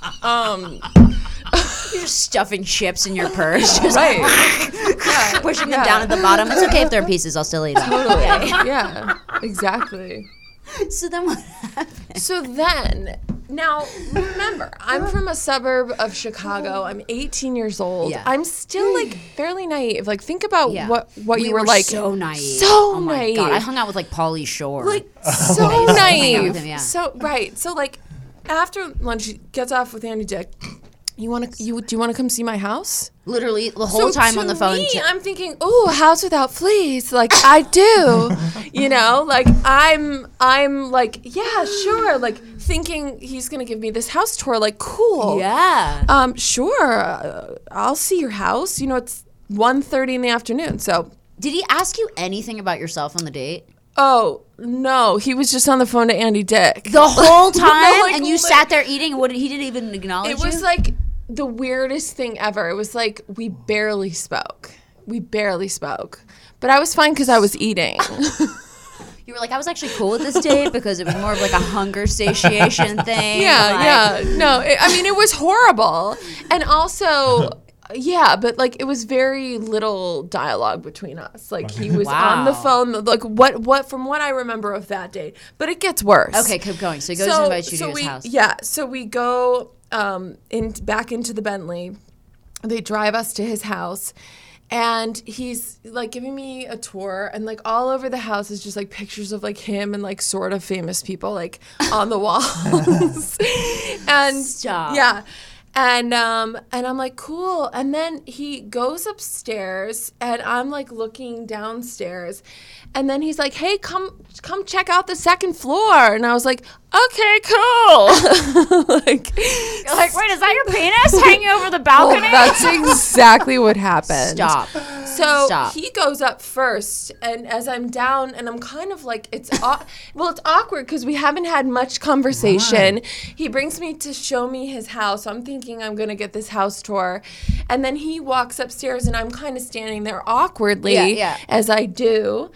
[SPEAKER 2] You're just stuffing chips in your purse. Just
[SPEAKER 3] Right.
[SPEAKER 2] pushing them down at the bottom. It's okay if they're pieces. I'll still eat them.
[SPEAKER 3] Totally. Yeah, exactly.
[SPEAKER 2] So then what happened?
[SPEAKER 3] So then, now remember, I'm from a suburb of Chicago. I'm 18 years old.
[SPEAKER 2] Yeah.
[SPEAKER 3] I'm still like fairly naive. Like, think about
[SPEAKER 2] Yeah.
[SPEAKER 3] what
[SPEAKER 2] We
[SPEAKER 3] you were like.
[SPEAKER 2] so naive.
[SPEAKER 3] So
[SPEAKER 2] Oh my
[SPEAKER 3] naive.
[SPEAKER 2] God. I hung out with like Pauly Shore.
[SPEAKER 3] Like so
[SPEAKER 2] hang out
[SPEAKER 3] naive.
[SPEAKER 2] with him, yeah.
[SPEAKER 3] So right. So like after lunch, he gets off with Andy Dick. Do you want to come see my house?
[SPEAKER 2] literally the whole time
[SPEAKER 3] to
[SPEAKER 2] on the phone.
[SPEAKER 3] Me, I'm thinking, oh, house without fleas. Like I do, you know. Like I'm like, yeah, sure. Like thinking he's gonna give me this house tour. Like cool.
[SPEAKER 2] Yeah.
[SPEAKER 3] Sure. I'll see your house. You know, it's 1:30 in the afternoon. So.
[SPEAKER 2] Did he ask you anything about yourself on the date?
[SPEAKER 3] Oh no, he was just on the phone to Andy Dick.
[SPEAKER 2] The whole time,
[SPEAKER 3] like,
[SPEAKER 2] and you sat there eating. What? He didn't even acknowledge
[SPEAKER 3] It was
[SPEAKER 2] you?
[SPEAKER 3] like the weirdest thing ever. It was like we barely spoke. But I was fine because I was eating.
[SPEAKER 2] You were like, I was actually cool with this date because it was more of like a hunger satiation thing.
[SPEAKER 3] Yeah. No, I mean, it was horrible. And also, yeah, but like it was very little dialogue between us. Like he was on the
[SPEAKER 2] Wow.
[SPEAKER 3] phone. Like what from what I remember of that date. But it gets worse.
[SPEAKER 2] Okay, keep going. So he goes and invites you to his house.
[SPEAKER 3] Yeah, so we go back into the Bentley. They drive us to his house. And he's like giving me a tour, and like all over the house is just like pictures of like him and like sort of famous people like on the walls. And
[SPEAKER 2] Stop.
[SPEAKER 3] yeah. And I'm like, cool. And then he goes upstairs, and I'm like looking downstairs, and then he's like, hey, come check out the second floor. And I was like, okay, cool.
[SPEAKER 2] You're like, wait, is that your penis hanging over the balcony?
[SPEAKER 3] That's exactly what happened.
[SPEAKER 2] Stop.
[SPEAKER 3] So
[SPEAKER 2] Stop.
[SPEAKER 3] he goes up first, and as I'm down, and I'm kind of like, it's awkward because we haven't had much conversation. Right. He brings me to show me his house. I'm thinking I'm going to get this house tour. And then he walks upstairs, and I'm kind of standing there awkwardly, as I do.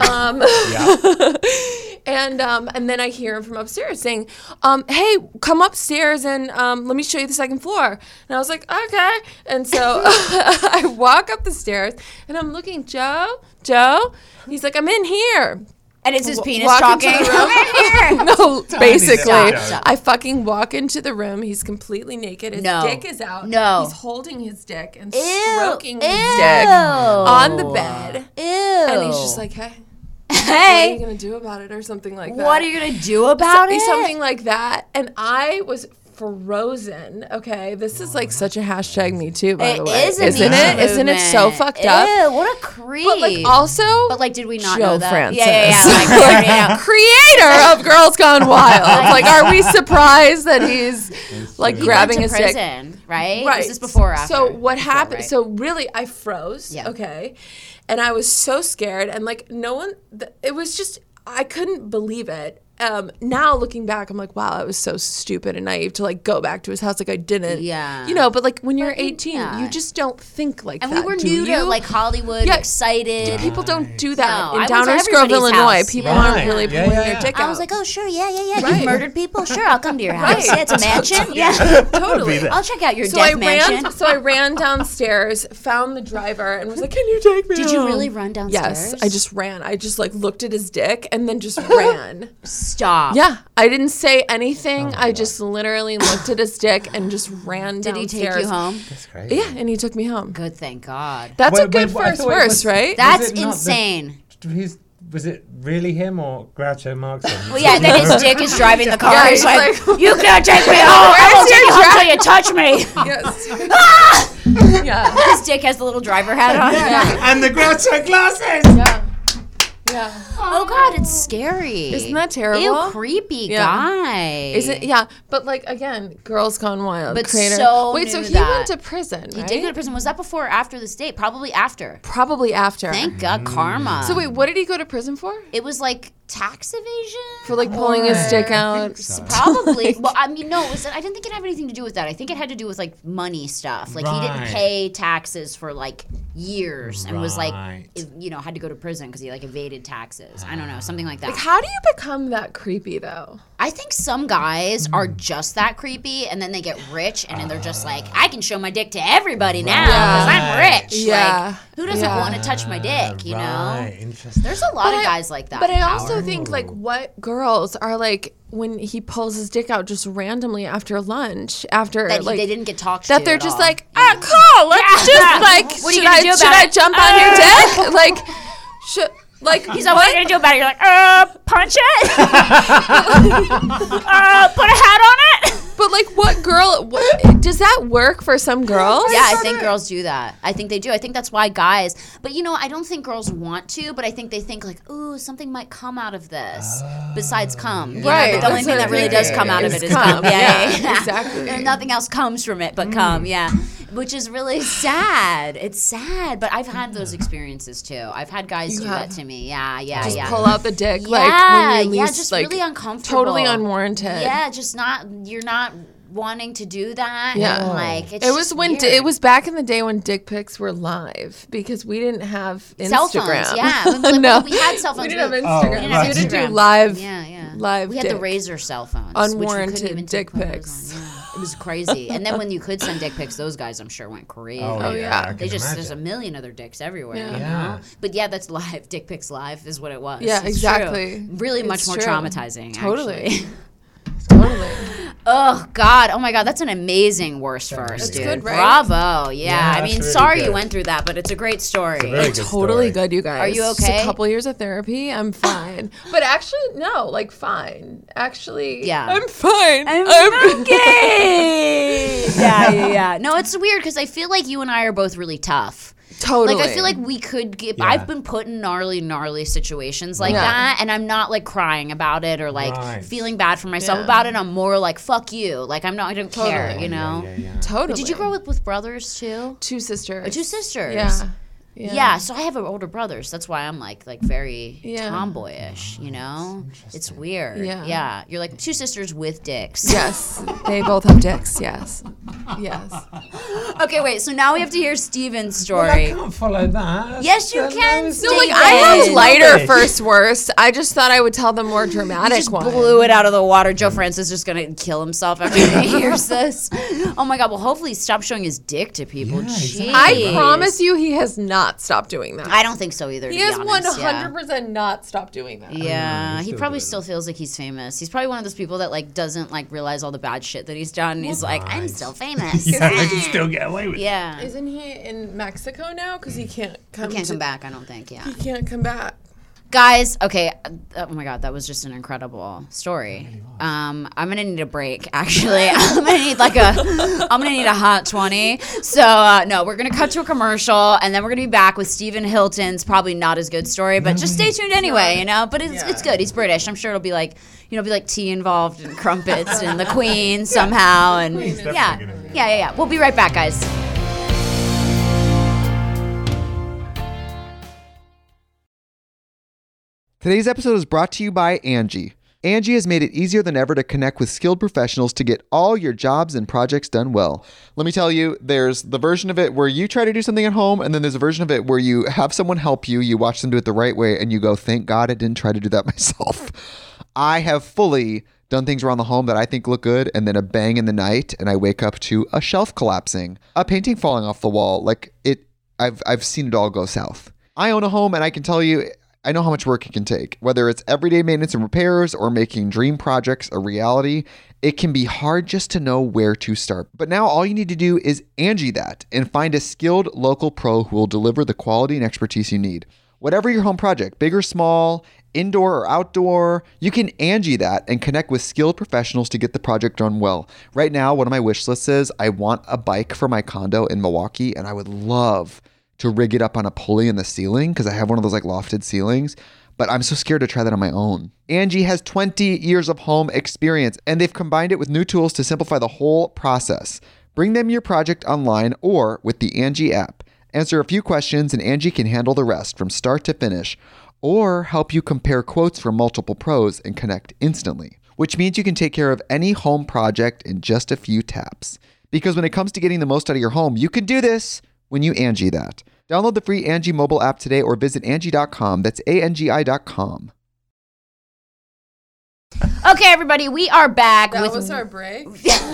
[SPEAKER 3] And then I hear him from upstairs saying, hey, come upstairs and let me show you the second floor. And I was like, okay. And so I walk up the stairs, and I'm looking, Joe. He's like, I'm in here.
[SPEAKER 2] And it's his penis
[SPEAKER 3] Walk
[SPEAKER 2] talking.
[SPEAKER 3] into the room.
[SPEAKER 2] I'm in here.
[SPEAKER 3] No, basically.
[SPEAKER 2] Stop.
[SPEAKER 3] I fucking walk into the room. He's completely naked. His dick is out.
[SPEAKER 2] No.
[SPEAKER 3] He's holding his dick and
[SPEAKER 2] Ew.
[SPEAKER 3] stroking his dick on the bed.
[SPEAKER 2] Ew.
[SPEAKER 3] And he's just like, hey. What are you going to do about it or something like that?
[SPEAKER 2] What are you going to do about it?
[SPEAKER 3] Something like that. And I was frozen. Okay, this is like such a hashtag Me Too, by the
[SPEAKER 2] It
[SPEAKER 3] way.
[SPEAKER 2] is a
[SPEAKER 3] Isn't
[SPEAKER 2] Me
[SPEAKER 3] it?
[SPEAKER 2] Too
[SPEAKER 3] Isn't it so
[SPEAKER 2] movement.
[SPEAKER 3] fucked up?
[SPEAKER 2] Ew, what a creep.
[SPEAKER 3] But like also,
[SPEAKER 2] But like, did we not
[SPEAKER 3] Joe
[SPEAKER 2] know that?
[SPEAKER 3] Francis.
[SPEAKER 2] Yeah. Like, we already know.
[SPEAKER 3] creator of Girls Gone Wild. Like, are we surprised that he's like
[SPEAKER 2] He
[SPEAKER 3] grabbing
[SPEAKER 2] went
[SPEAKER 3] his
[SPEAKER 2] to
[SPEAKER 3] dick?
[SPEAKER 2] prison, right?
[SPEAKER 3] Right.
[SPEAKER 2] Was this before or after?
[SPEAKER 3] So what
[SPEAKER 2] Before,
[SPEAKER 3] happened?
[SPEAKER 2] right?
[SPEAKER 3] So really, I froze.
[SPEAKER 2] Yeah.
[SPEAKER 3] Okay, and I was so scared, and like no one. It was just I couldn't believe it. Now looking back, I'm like, wow, I was so stupid and naive to like go back to his house like I didn't.
[SPEAKER 2] Yeah.
[SPEAKER 3] You know, but like when you're
[SPEAKER 2] But
[SPEAKER 3] 18,
[SPEAKER 2] yeah.
[SPEAKER 3] you just don't think like
[SPEAKER 2] And
[SPEAKER 3] that.
[SPEAKER 2] we were
[SPEAKER 3] do
[SPEAKER 2] new to
[SPEAKER 3] you?
[SPEAKER 2] like Hollywood,
[SPEAKER 3] Yeah.
[SPEAKER 2] excited.
[SPEAKER 3] People don't do that
[SPEAKER 2] No, I
[SPEAKER 3] in
[SPEAKER 2] went to
[SPEAKER 3] Downers Grove,
[SPEAKER 2] everybody's
[SPEAKER 3] Illinois.
[SPEAKER 2] house.
[SPEAKER 3] People
[SPEAKER 2] Yeah.
[SPEAKER 3] aren't
[SPEAKER 4] Right.
[SPEAKER 3] really
[SPEAKER 4] Yeah,
[SPEAKER 3] pulling
[SPEAKER 4] yeah,
[SPEAKER 3] their
[SPEAKER 4] yeah.
[SPEAKER 3] dick
[SPEAKER 5] I
[SPEAKER 3] out.
[SPEAKER 5] was like, oh, sure, yeah.
[SPEAKER 3] Right.
[SPEAKER 5] You've murdered people? Sure, I'll come to your house.
[SPEAKER 3] Right.
[SPEAKER 5] Yeah, it's a mansion. Yeah.
[SPEAKER 3] totally.
[SPEAKER 2] I'll check out your
[SPEAKER 3] So
[SPEAKER 2] death mansion.
[SPEAKER 3] I ran downstairs, found the driver, and was like, "Can you take me?"
[SPEAKER 2] Did you
[SPEAKER 3] home?"
[SPEAKER 2] really run downstairs?
[SPEAKER 3] Yes, I just ran. I just like looked at his dick and then just ran.
[SPEAKER 2] Stop.
[SPEAKER 3] Yeah, I didn't say anything. I just literally looked at his dick and just ran
[SPEAKER 2] Did he
[SPEAKER 3] downstairs.
[SPEAKER 2] take you home?
[SPEAKER 4] That's crazy.
[SPEAKER 3] Yeah, and he took me home.
[SPEAKER 2] Good, thank God.
[SPEAKER 3] That's a
[SPEAKER 4] Wait,
[SPEAKER 3] good
[SPEAKER 4] wait, I
[SPEAKER 3] first
[SPEAKER 4] thought it
[SPEAKER 3] verse,
[SPEAKER 4] was-
[SPEAKER 3] right?
[SPEAKER 2] That's
[SPEAKER 4] Was it not the-
[SPEAKER 2] insane.
[SPEAKER 4] Was it really him or Groucho Marx?
[SPEAKER 2] Well, yeah, then his dick is driving the car.
[SPEAKER 3] Yeah,
[SPEAKER 2] he's
[SPEAKER 3] he's
[SPEAKER 2] like,
[SPEAKER 3] like,
[SPEAKER 2] you can't take me home. I won't
[SPEAKER 3] Where's
[SPEAKER 2] take you
[SPEAKER 3] your
[SPEAKER 2] home till you touch me.
[SPEAKER 3] Yes. yeah.
[SPEAKER 2] His dick has the little driver hat on.
[SPEAKER 4] And the Groucho glasses.
[SPEAKER 3] Yeah. Yeah.
[SPEAKER 2] Oh God, it's scary.
[SPEAKER 3] Isn't that terrible?
[SPEAKER 2] Ew, creepy
[SPEAKER 3] Yeah.
[SPEAKER 2] guy.
[SPEAKER 3] Is it? Yeah, but like again, Girls Gone Wild.
[SPEAKER 2] But
[SPEAKER 3] creator.
[SPEAKER 2] so
[SPEAKER 3] Wait, so
[SPEAKER 2] knew
[SPEAKER 3] he
[SPEAKER 2] that.
[SPEAKER 3] went to prison,
[SPEAKER 2] He
[SPEAKER 3] right?
[SPEAKER 2] did go to prison. Was that before or after this date? Probably after.
[SPEAKER 3] Probably after.
[SPEAKER 2] Thank God, karma.
[SPEAKER 3] So wait, what did he go to prison for?
[SPEAKER 2] It was like tax evasion
[SPEAKER 3] For like pulling his dick out.
[SPEAKER 2] Probably. Well, I mean, no, it was. I didn't think it had anything to do with that. I think it had to do with like money stuff. Like he didn't
[SPEAKER 4] Right.
[SPEAKER 2] pay taxes for like years and was like,
[SPEAKER 4] Right.
[SPEAKER 2] had to go to prison because he like evaded taxes. I don't know, something like that.
[SPEAKER 3] How do you become that creepy though?
[SPEAKER 2] I think some guys are just that creepy, and then they get rich, and then they're just like, I can show my dick to everybody now because I'm rich.
[SPEAKER 3] Yeah.
[SPEAKER 2] Like, who doesn't
[SPEAKER 3] Yeah.
[SPEAKER 2] want to touch my dick? You know.
[SPEAKER 4] Right, interesting.
[SPEAKER 2] There's a lot of guys like that.
[SPEAKER 3] But
[SPEAKER 2] in
[SPEAKER 3] I
[SPEAKER 2] power.
[SPEAKER 3] also think like what girls are like when he pulls his dick out just randomly after lunch, after
[SPEAKER 2] that
[SPEAKER 3] like
[SPEAKER 2] they didn't get talked
[SPEAKER 3] that
[SPEAKER 2] to.
[SPEAKER 3] they're
[SPEAKER 2] at
[SPEAKER 3] just
[SPEAKER 2] all.
[SPEAKER 3] like, cool, let's just like
[SPEAKER 2] What are you
[SPEAKER 3] should
[SPEAKER 2] gonna
[SPEAKER 3] I
[SPEAKER 2] do
[SPEAKER 3] should
[SPEAKER 2] about
[SPEAKER 3] I
[SPEAKER 2] it?
[SPEAKER 3] jump on your dick? Like should like
[SPEAKER 2] He's like, what are you gonna do about it? You're like, punch it. Put a hat on it.
[SPEAKER 3] But like what girl does that work for some girls?
[SPEAKER 2] Yeah, I think girls do that. I think they do. I think that's why guys. But I don't think girls want to. But I think they think like, ooh, something might come out of this besides cum. You
[SPEAKER 3] Right,
[SPEAKER 2] know? But the only
[SPEAKER 3] that's
[SPEAKER 2] thing
[SPEAKER 3] what
[SPEAKER 2] that
[SPEAKER 3] I'm
[SPEAKER 2] really does come out of
[SPEAKER 3] thinking,
[SPEAKER 2] it
[SPEAKER 3] is
[SPEAKER 2] is cum.
[SPEAKER 3] cum.
[SPEAKER 2] Yeah,
[SPEAKER 3] Exactly.
[SPEAKER 2] And nothing else comes from it but cum. Yeah, which is really sad. It's sad. But I've had those experiences too. I've had guys do that to me. Yeah.
[SPEAKER 3] Just
[SPEAKER 2] yeah.
[SPEAKER 3] pull out the dick
[SPEAKER 2] Yeah,
[SPEAKER 3] like when you
[SPEAKER 2] yeah,
[SPEAKER 3] least
[SPEAKER 2] just
[SPEAKER 3] like
[SPEAKER 2] really uncomfortable.
[SPEAKER 3] totally unwarranted.
[SPEAKER 2] Yeah, just you're not wanting to do that.
[SPEAKER 3] Yeah.
[SPEAKER 2] And like it's
[SPEAKER 3] It was
[SPEAKER 2] just
[SPEAKER 3] when
[SPEAKER 2] weird.
[SPEAKER 3] it was back in the day when dick pics were live because we didn't have Instagram.
[SPEAKER 2] Cell phones, yeah.
[SPEAKER 3] No.
[SPEAKER 2] We had cell phones.
[SPEAKER 3] We didn't have
[SPEAKER 2] We-
[SPEAKER 3] Instagram.
[SPEAKER 2] we didn't have
[SPEAKER 3] We had to do
[SPEAKER 2] Instagram.
[SPEAKER 3] live.
[SPEAKER 2] Yeah.
[SPEAKER 3] Live
[SPEAKER 2] We had the
[SPEAKER 3] dick.
[SPEAKER 2] Razor cell phones,
[SPEAKER 3] Unwarranted
[SPEAKER 2] which we couldn't even
[SPEAKER 3] dick
[SPEAKER 2] take photos
[SPEAKER 3] pics.
[SPEAKER 2] on. Yeah. It was crazy. And then when you could send dick pics, those guys I'm sure went crazy.
[SPEAKER 4] Oh,
[SPEAKER 3] yeah.
[SPEAKER 4] I
[SPEAKER 2] They
[SPEAKER 4] can
[SPEAKER 2] just there's a
[SPEAKER 4] imagine.
[SPEAKER 2] million other dicks everywhere.
[SPEAKER 3] Yeah.
[SPEAKER 2] You
[SPEAKER 4] Yeah.
[SPEAKER 2] know? But yeah, that's live. Dick pics live is what it was.
[SPEAKER 3] Yeah,
[SPEAKER 2] It's
[SPEAKER 3] exactly.
[SPEAKER 2] true. Really much
[SPEAKER 3] It's
[SPEAKER 2] more
[SPEAKER 3] true.
[SPEAKER 2] traumatizing.
[SPEAKER 3] Totally.
[SPEAKER 2] Actually.
[SPEAKER 3] Totally.
[SPEAKER 2] Oh God! Oh my God! That's an amazing worst first, dude.
[SPEAKER 3] good, right?
[SPEAKER 2] Bravo! Yeah, I
[SPEAKER 4] that's
[SPEAKER 2] mean,
[SPEAKER 4] really
[SPEAKER 2] sorry
[SPEAKER 4] good.
[SPEAKER 2] you went through that, but it's a great story.
[SPEAKER 4] Very good
[SPEAKER 3] Totally
[SPEAKER 4] story.
[SPEAKER 3] good, you guys.
[SPEAKER 2] Are you
[SPEAKER 3] Just
[SPEAKER 2] okay?
[SPEAKER 3] a couple years of therapy, I'm fine. But actually, no, like fine. Actually,
[SPEAKER 2] Yeah.
[SPEAKER 3] I'm fine.
[SPEAKER 2] I'm okay. Yeah. No, it's weird because I feel like you and I are both really tough.
[SPEAKER 3] Totally.
[SPEAKER 2] Like I feel like we could get.
[SPEAKER 4] Yeah.
[SPEAKER 2] I've been put in gnarly situations like
[SPEAKER 3] Yeah.
[SPEAKER 2] that, and I'm not like crying about it or like
[SPEAKER 4] Right.
[SPEAKER 2] feeling bad for myself
[SPEAKER 3] Yeah.
[SPEAKER 2] about it. I'm more like fuck you. Like I'm not. I don't care.
[SPEAKER 3] Totally.
[SPEAKER 2] You know.
[SPEAKER 4] Yeah.
[SPEAKER 3] totally.
[SPEAKER 2] Did you grow up with brothers too?
[SPEAKER 3] two sisters?
[SPEAKER 2] Two sisters.
[SPEAKER 3] Yeah.
[SPEAKER 2] Yeah, so I have older brothers. That's why I'm like very
[SPEAKER 3] Yeah.
[SPEAKER 2] tomboyish, you know? It's weird.
[SPEAKER 3] Yeah.
[SPEAKER 2] Yeah. You're like two sisters with dicks.
[SPEAKER 3] Yes, they both have dicks. Yes.
[SPEAKER 2] Okay, wait. So now we have to hear Steven's
[SPEAKER 4] Well, I
[SPEAKER 2] story.
[SPEAKER 4] can't follow that.
[SPEAKER 2] Yes, you can,
[SPEAKER 3] No,
[SPEAKER 2] Steven.
[SPEAKER 3] like I have
[SPEAKER 2] Steven.
[SPEAKER 3] lighter
[SPEAKER 4] Rubbish.
[SPEAKER 3] first worst. I just thought I would tell the more dramatic
[SPEAKER 2] Just
[SPEAKER 3] one.
[SPEAKER 2] blew it out of the water. Joe Francis is just gonna kill himself after he hears this. Oh my God! Well, hopefully, stop showing his dick to people.
[SPEAKER 4] Yeah, exactly.
[SPEAKER 3] I
[SPEAKER 2] Jeez.
[SPEAKER 3] promise you, he has not stopped doing that.
[SPEAKER 2] I don't think so either.
[SPEAKER 3] He
[SPEAKER 2] to be
[SPEAKER 3] has
[SPEAKER 2] honest.
[SPEAKER 3] 100% not stopped doing that.
[SPEAKER 2] Yeah, he
[SPEAKER 4] still
[SPEAKER 2] probably
[SPEAKER 4] doing
[SPEAKER 2] still feels like he's famous. He's probably one of those people that like doesn't like realize all the bad shit that he's done. And he's like, I'm still famous.
[SPEAKER 4] Yeah, I can still get away with it.
[SPEAKER 2] Yeah.
[SPEAKER 3] Isn't he in Mexico now? Because he can't come.
[SPEAKER 2] He can't come back, I don't think. Yeah.
[SPEAKER 3] He can't come back.
[SPEAKER 2] Guys, okay. Oh my God, that was just an incredible story. I'm gonna need a break. Actually, I'm gonna need a hot 20. So no, we're gonna cut to a commercial, and then we're gonna be back with Stephen Hilton's probably not as good story, but just stay tuned anyway. You know, but it's good. He's British. I'm sure it'll be like tea involved and crumpets and the Queen somehow, and yeah. We'll be right back, guys.
[SPEAKER 1] Today's episode is brought to you by Angie. Angie has made it easier than ever to connect with skilled professionals to get all your jobs and projects done well. Let me tell you, there's the version of it where you try to do something at home, and then there's a version of it where you have someone help you, you watch them do it the right way, and you go, thank God I didn't try to do that myself. I have fully done things around the home that I think look good, and then a bang in the night, and I wake up to a shelf collapsing, a painting falling off the wall. I've seen it all go south. I own a home, and I can tell you, I know how much work it can take. Whether it's everyday maintenance and repairs or making dream projects a reality, it can be hard just to know where to start. But now all you need to do is Angie that and find a skilled local pro who will deliver the quality and expertise you need. Whatever your home project, big or small, indoor or outdoor, you can Angie that and connect with skilled professionals to get the project done well. Right now, one of my wish lists is I want a bike for my condo in Milwaukee, and I would love to rig it up on a pulley in the ceiling because I have one of those like lofted ceilings, but I'm so scared to try that on my own. Angie has 20 years of home experience, and they've combined it with new tools to simplify the whole process. Bring them your project online or with the Angie app. Answer a few questions and Angie can handle the rest from start to finish, or help you compare quotes from multiple pros and connect instantly, which means you can take care of any home project in just a few taps. Because when it comes to getting the most out of your home, you can do this when you Angie that. Download the free Angie mobile app today or visit Angie.com. That's ANGI.com.
[SPEAKER 2] Okay, everybody, we are back.
[SPEAKER 3] That was our break.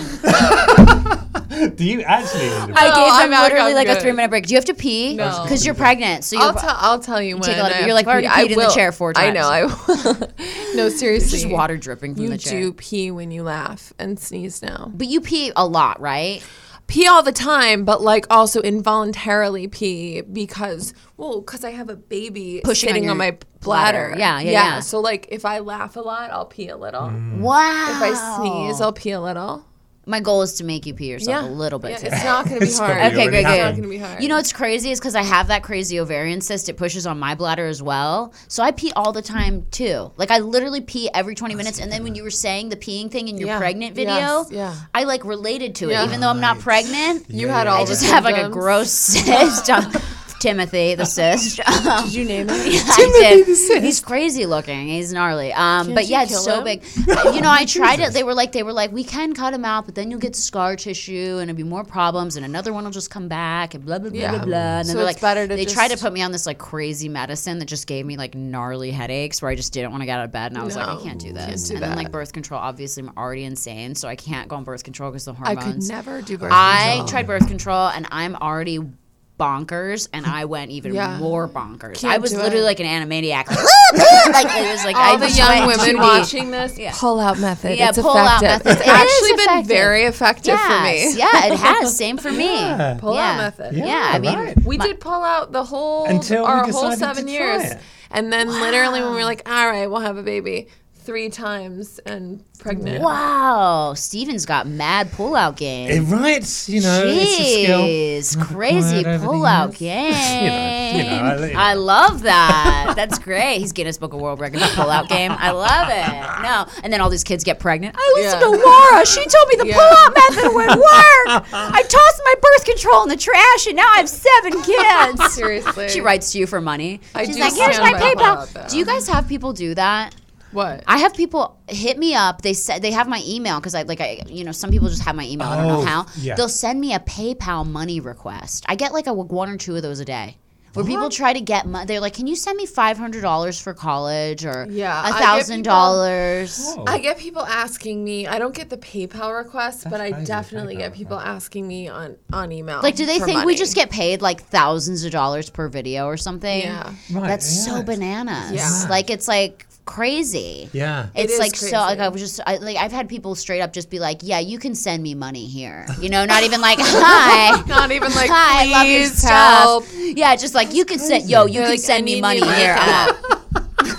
[SPEAKER 4] Do you actually need a break?
[SPEAKER 2] I gave them
[SPEAKER 3] I'm
[SPEAKER 2] literally like a
[SPEAKER 3] good.
[SPEAKER 2] 3-minute break. Do you have to pee?
[SPEAKER 3] No.
[SPEAKER 2] Because you're pregnant. So
[SPEAKER 3] I'll tell you when.
[SPEAKER 2] take a lot of-
[SPEAKER 3] I
[SPEAKER 2] you're like
[SPEAKER 3] have to
[SPEAKER 2] already
[SPEAKER 3] pee.
[SPEAKER 2] peed in the
[SPEAKER 3] will.
[SPEAKER 2] chair 4 times.
[SPEAKER 3] I know. I will. No, seriously.
[SPEAKER 2] just water dripping from
[SPEAKER 3] you
[SPEAKER 2] the chair.
[SPEAKER 3] do pee when you laugh and sneeze now.
[SPEAKER 2] But you pee a lot, right?
[SPEAKER 3] Pee all the time, but like also involuntarily pee because I have a baby
[SPEAKER 2] Pushing
[SPEAKER 3] sitting
[SPEAKER 2] on
[SPEAKER 3] on
[SPEAKER 2] your
[SPEAKER 3] my bladder.
[SPEAKER 2] Yeah.
[SPEAKER 3] So like if I laugh a lot, I'll pee a little.
[SPEAKER 2] Wow.
[SPEAKER 3] If I sneeze, I'll pee a little.
[SPEAKER 2] My goal is to make you pee yourself a little bit
[SPEAKER 3] Yeah,
[SPEAKER 2] today.
[SPEAKER 3] it's not going to be
[SPEAKER 4] It's
[SPEAKER 3] hard.
[SPEAKER 4] gotta be
[SPEAKER 2] Okay, great,
[SPEAKER 3] It's
[SPEAKER 2] great.
[SPEAKER 3] not going to be hard.
[SPEAKER 2] You know what's crazy is because I have that crazy ovarian cyst. It pushes on my bladder as well. So I pee all the time too. Like I literally pee every 20 minutes. And then when you were saying the peeing thing in your pregnant video, I like related to it. Even though I'm not pregnant,
[SPEAKER 3] you had all
[SPEAKER 2] I
[SPEAKER 3] the
[SPEAKER 2] just have like a
[SPEAKER 3] symptoms.
[SPEAKER 2] gross cyst. Timothy, the cyst.
[SPEAKER 3] Did you name it?
[SPEAKER 2] I did. He's crazy looking. He's gnarly. But yeah, it's
[SPEAKER 3] kill
[SPEAKER 2] so
[SPEAKER 3] him?
[SPEAKER 2] big. You know, I tried it. They were like, we can cut him out, but then you'll get scar tissue and it'll be more problems, and another one will just come back and blah blah blah blah blah. And then
[SPEAKER 3] So
[SPEAKER 2] they're
[SPEAKER 3] it's
[SPEAKER 2] like,
[SPEAKER 3] better to
[SPEAKER 2] they tried to
[SPEAKER 3] just-
[SPEAKER 2] put me on this like crazy medicine that just gave me like gnarly headaches where I just didn't want to get out of bed, and I was like, I can't do this.
[SPEAKER 3] do
[SPEAKER 2] and then
[SPEAKER 3] that.
[SPEAKER 2] like birth control. Obviously, I'm already insane, so I can't go on birth control because the
[SPEAKER 3] I
[SPEAKER 2] hormones.
[SPEAKER 3] could never do birth
[SPEAKER 2] I
[SPEAKER 3] control.
[SPEAKER 2] tried birth control, and I'm already bonkers, and I went even more bonkers.
[SPEAKER 3] Can't
[SPEAKER 2] I was
[SPEAKER 3] do
[SPEAKER 2] literally
[SPEAKER 3] it.
[SPEAKER 2] like an animaniac. Like it was like
[SPEAKER 3] All
[SPEAKER 2] I
[SPEAKER 3] the
[SPEAKER 2] just
[SPEAKER 3] young
[SPEAKER 2] went too
[SPEAKER 3] women
[SPEAKER 2] deep.
[SPEAKER 3] watching this, pull-out method.
[SPEAKER 2] Yeah,
[SPEAKER 3] it's
[SPEAKER 2] pull-out
[SPEAKER 3] effective.
[SPEAKER 2] method.
[SPEAKER 3] It's
[SPEAKER 2] It is
[SPEAKER 3] actually been
[SPEAKER 2] effective.
[SPEAKER 3] very effective for
[SPEAKER 2] Yes,
[SPEAKER 3] me.
[SPEAKER 2] yeah, it has. Same for me.
[SPEAKER 3] Pull-out method.
[SPEAKER 2] Yeah, I mean,
[SPEAKER 3] We did pull out the whole
[SPEAKER 4] Until we
[SPEAKER 3] our whole
[SPEAKER 4] decided
[SPEAKER 3] 7
[SPEAKER 4] to
[SPEAKER 3] years,
[SPEAKER 4] try it.
[SPEAKER 3] and then literally when we were like, all right, we'll have a baby, 3 times and pregnant.
[SPEAKER 2] wow, Steven's got mad pull-out game.
[SPEAKER 4] Right, you know, it's a skill.
[SPEAKER 2] Jeez, crazy
[SPEAKER 4] acquired over the
[SPEAKER 2] pull-out
[SPEAKER 4] years.
[SPEAKER 2] game.
[SPEAKER 4] You know,
[SPEAKER 2] I love that. That's great. He's Guinness Book of World Records pull-out game. I love it. No, and then all these kids get pregnant. I listened to Laura. She told me the pull-out method would work. I tossed my birth control in the trash, and now I have 7 kids.
[SPEAKER 3] Seriously.
[SPEAKER 2] She writes to you for money.
[SPEAKER 3] I
[SPEAKER 2] She's
[SPEAKER 3] do
[SPEAKER 2] like, here's my
[SPEAKER 3] stand by pull-out,
[SPEAKER 2] PayPal.
[SPEAKER 3] though.
[SPEAKER 2] Do you guys have people do that?
[SPEAKER 3] What?
[SPEAKER 2] I have people hit me up. They said they have my email because some people just have my email. I don't know how.
[SPEAKER 4] yeah.
[SPEAKER 2] They'll send me a PayPal money request. I get like 1 or 2 of those a day. Where people try to get money, they're like, "Can you send me $500 for college or $1,000?"
[SPEAKER 3] I get people asking me. I don't get the PayPal requests, but I definitely get people asking me on email.
[SPEAKER 2] Like, do they
[SPEAKER 3] for
[SPEAKER 2] think we
[SPEAKER 3] money.
[SPEAKER 2] just get paid like thousands of dollars per video or something?
[SPEAKER 3] Yeah.
[SPEAKER 4] Right,
[SPEAKER 2] That's so
[SPEAKER 4] yeah.
[SPEAKER 2] bananas.
[SPEAKER 3] Yeah.
[SPEAKER 2] Like it's like crazy.
[SPEAKER 4] Yeah.
[SPEAKER 2] It's
[SPEAKER 3] is
[SPEAKER 2] like so like
[SPEAKER 3] crazy.
[SPEAKER 2] I've had people straight up just be like, yeah, you can send me money here. You know, not even like hi.
[SPEAKER 3] Not even like,
[SPEAKER 2] Hi, I love your
[SPEAKER 3] please
[SPEAKER 2] stuff.
[SPEAKER 3] help.
[SPEAKER 2] Yeah, just like you can send you
[SPEAKER 3] They're
[SPEAKER 2] can
[SPEAKER 3] like,
[SPEAKER 2] send
[SPEAKER 3] I
[SPEAKER 2] me
[SPEAKER 3] need
[SPEAKER 2] money
[SPEAKER 3] new
[SPEAKER 2] here.
[SPEAKER 3] makeup.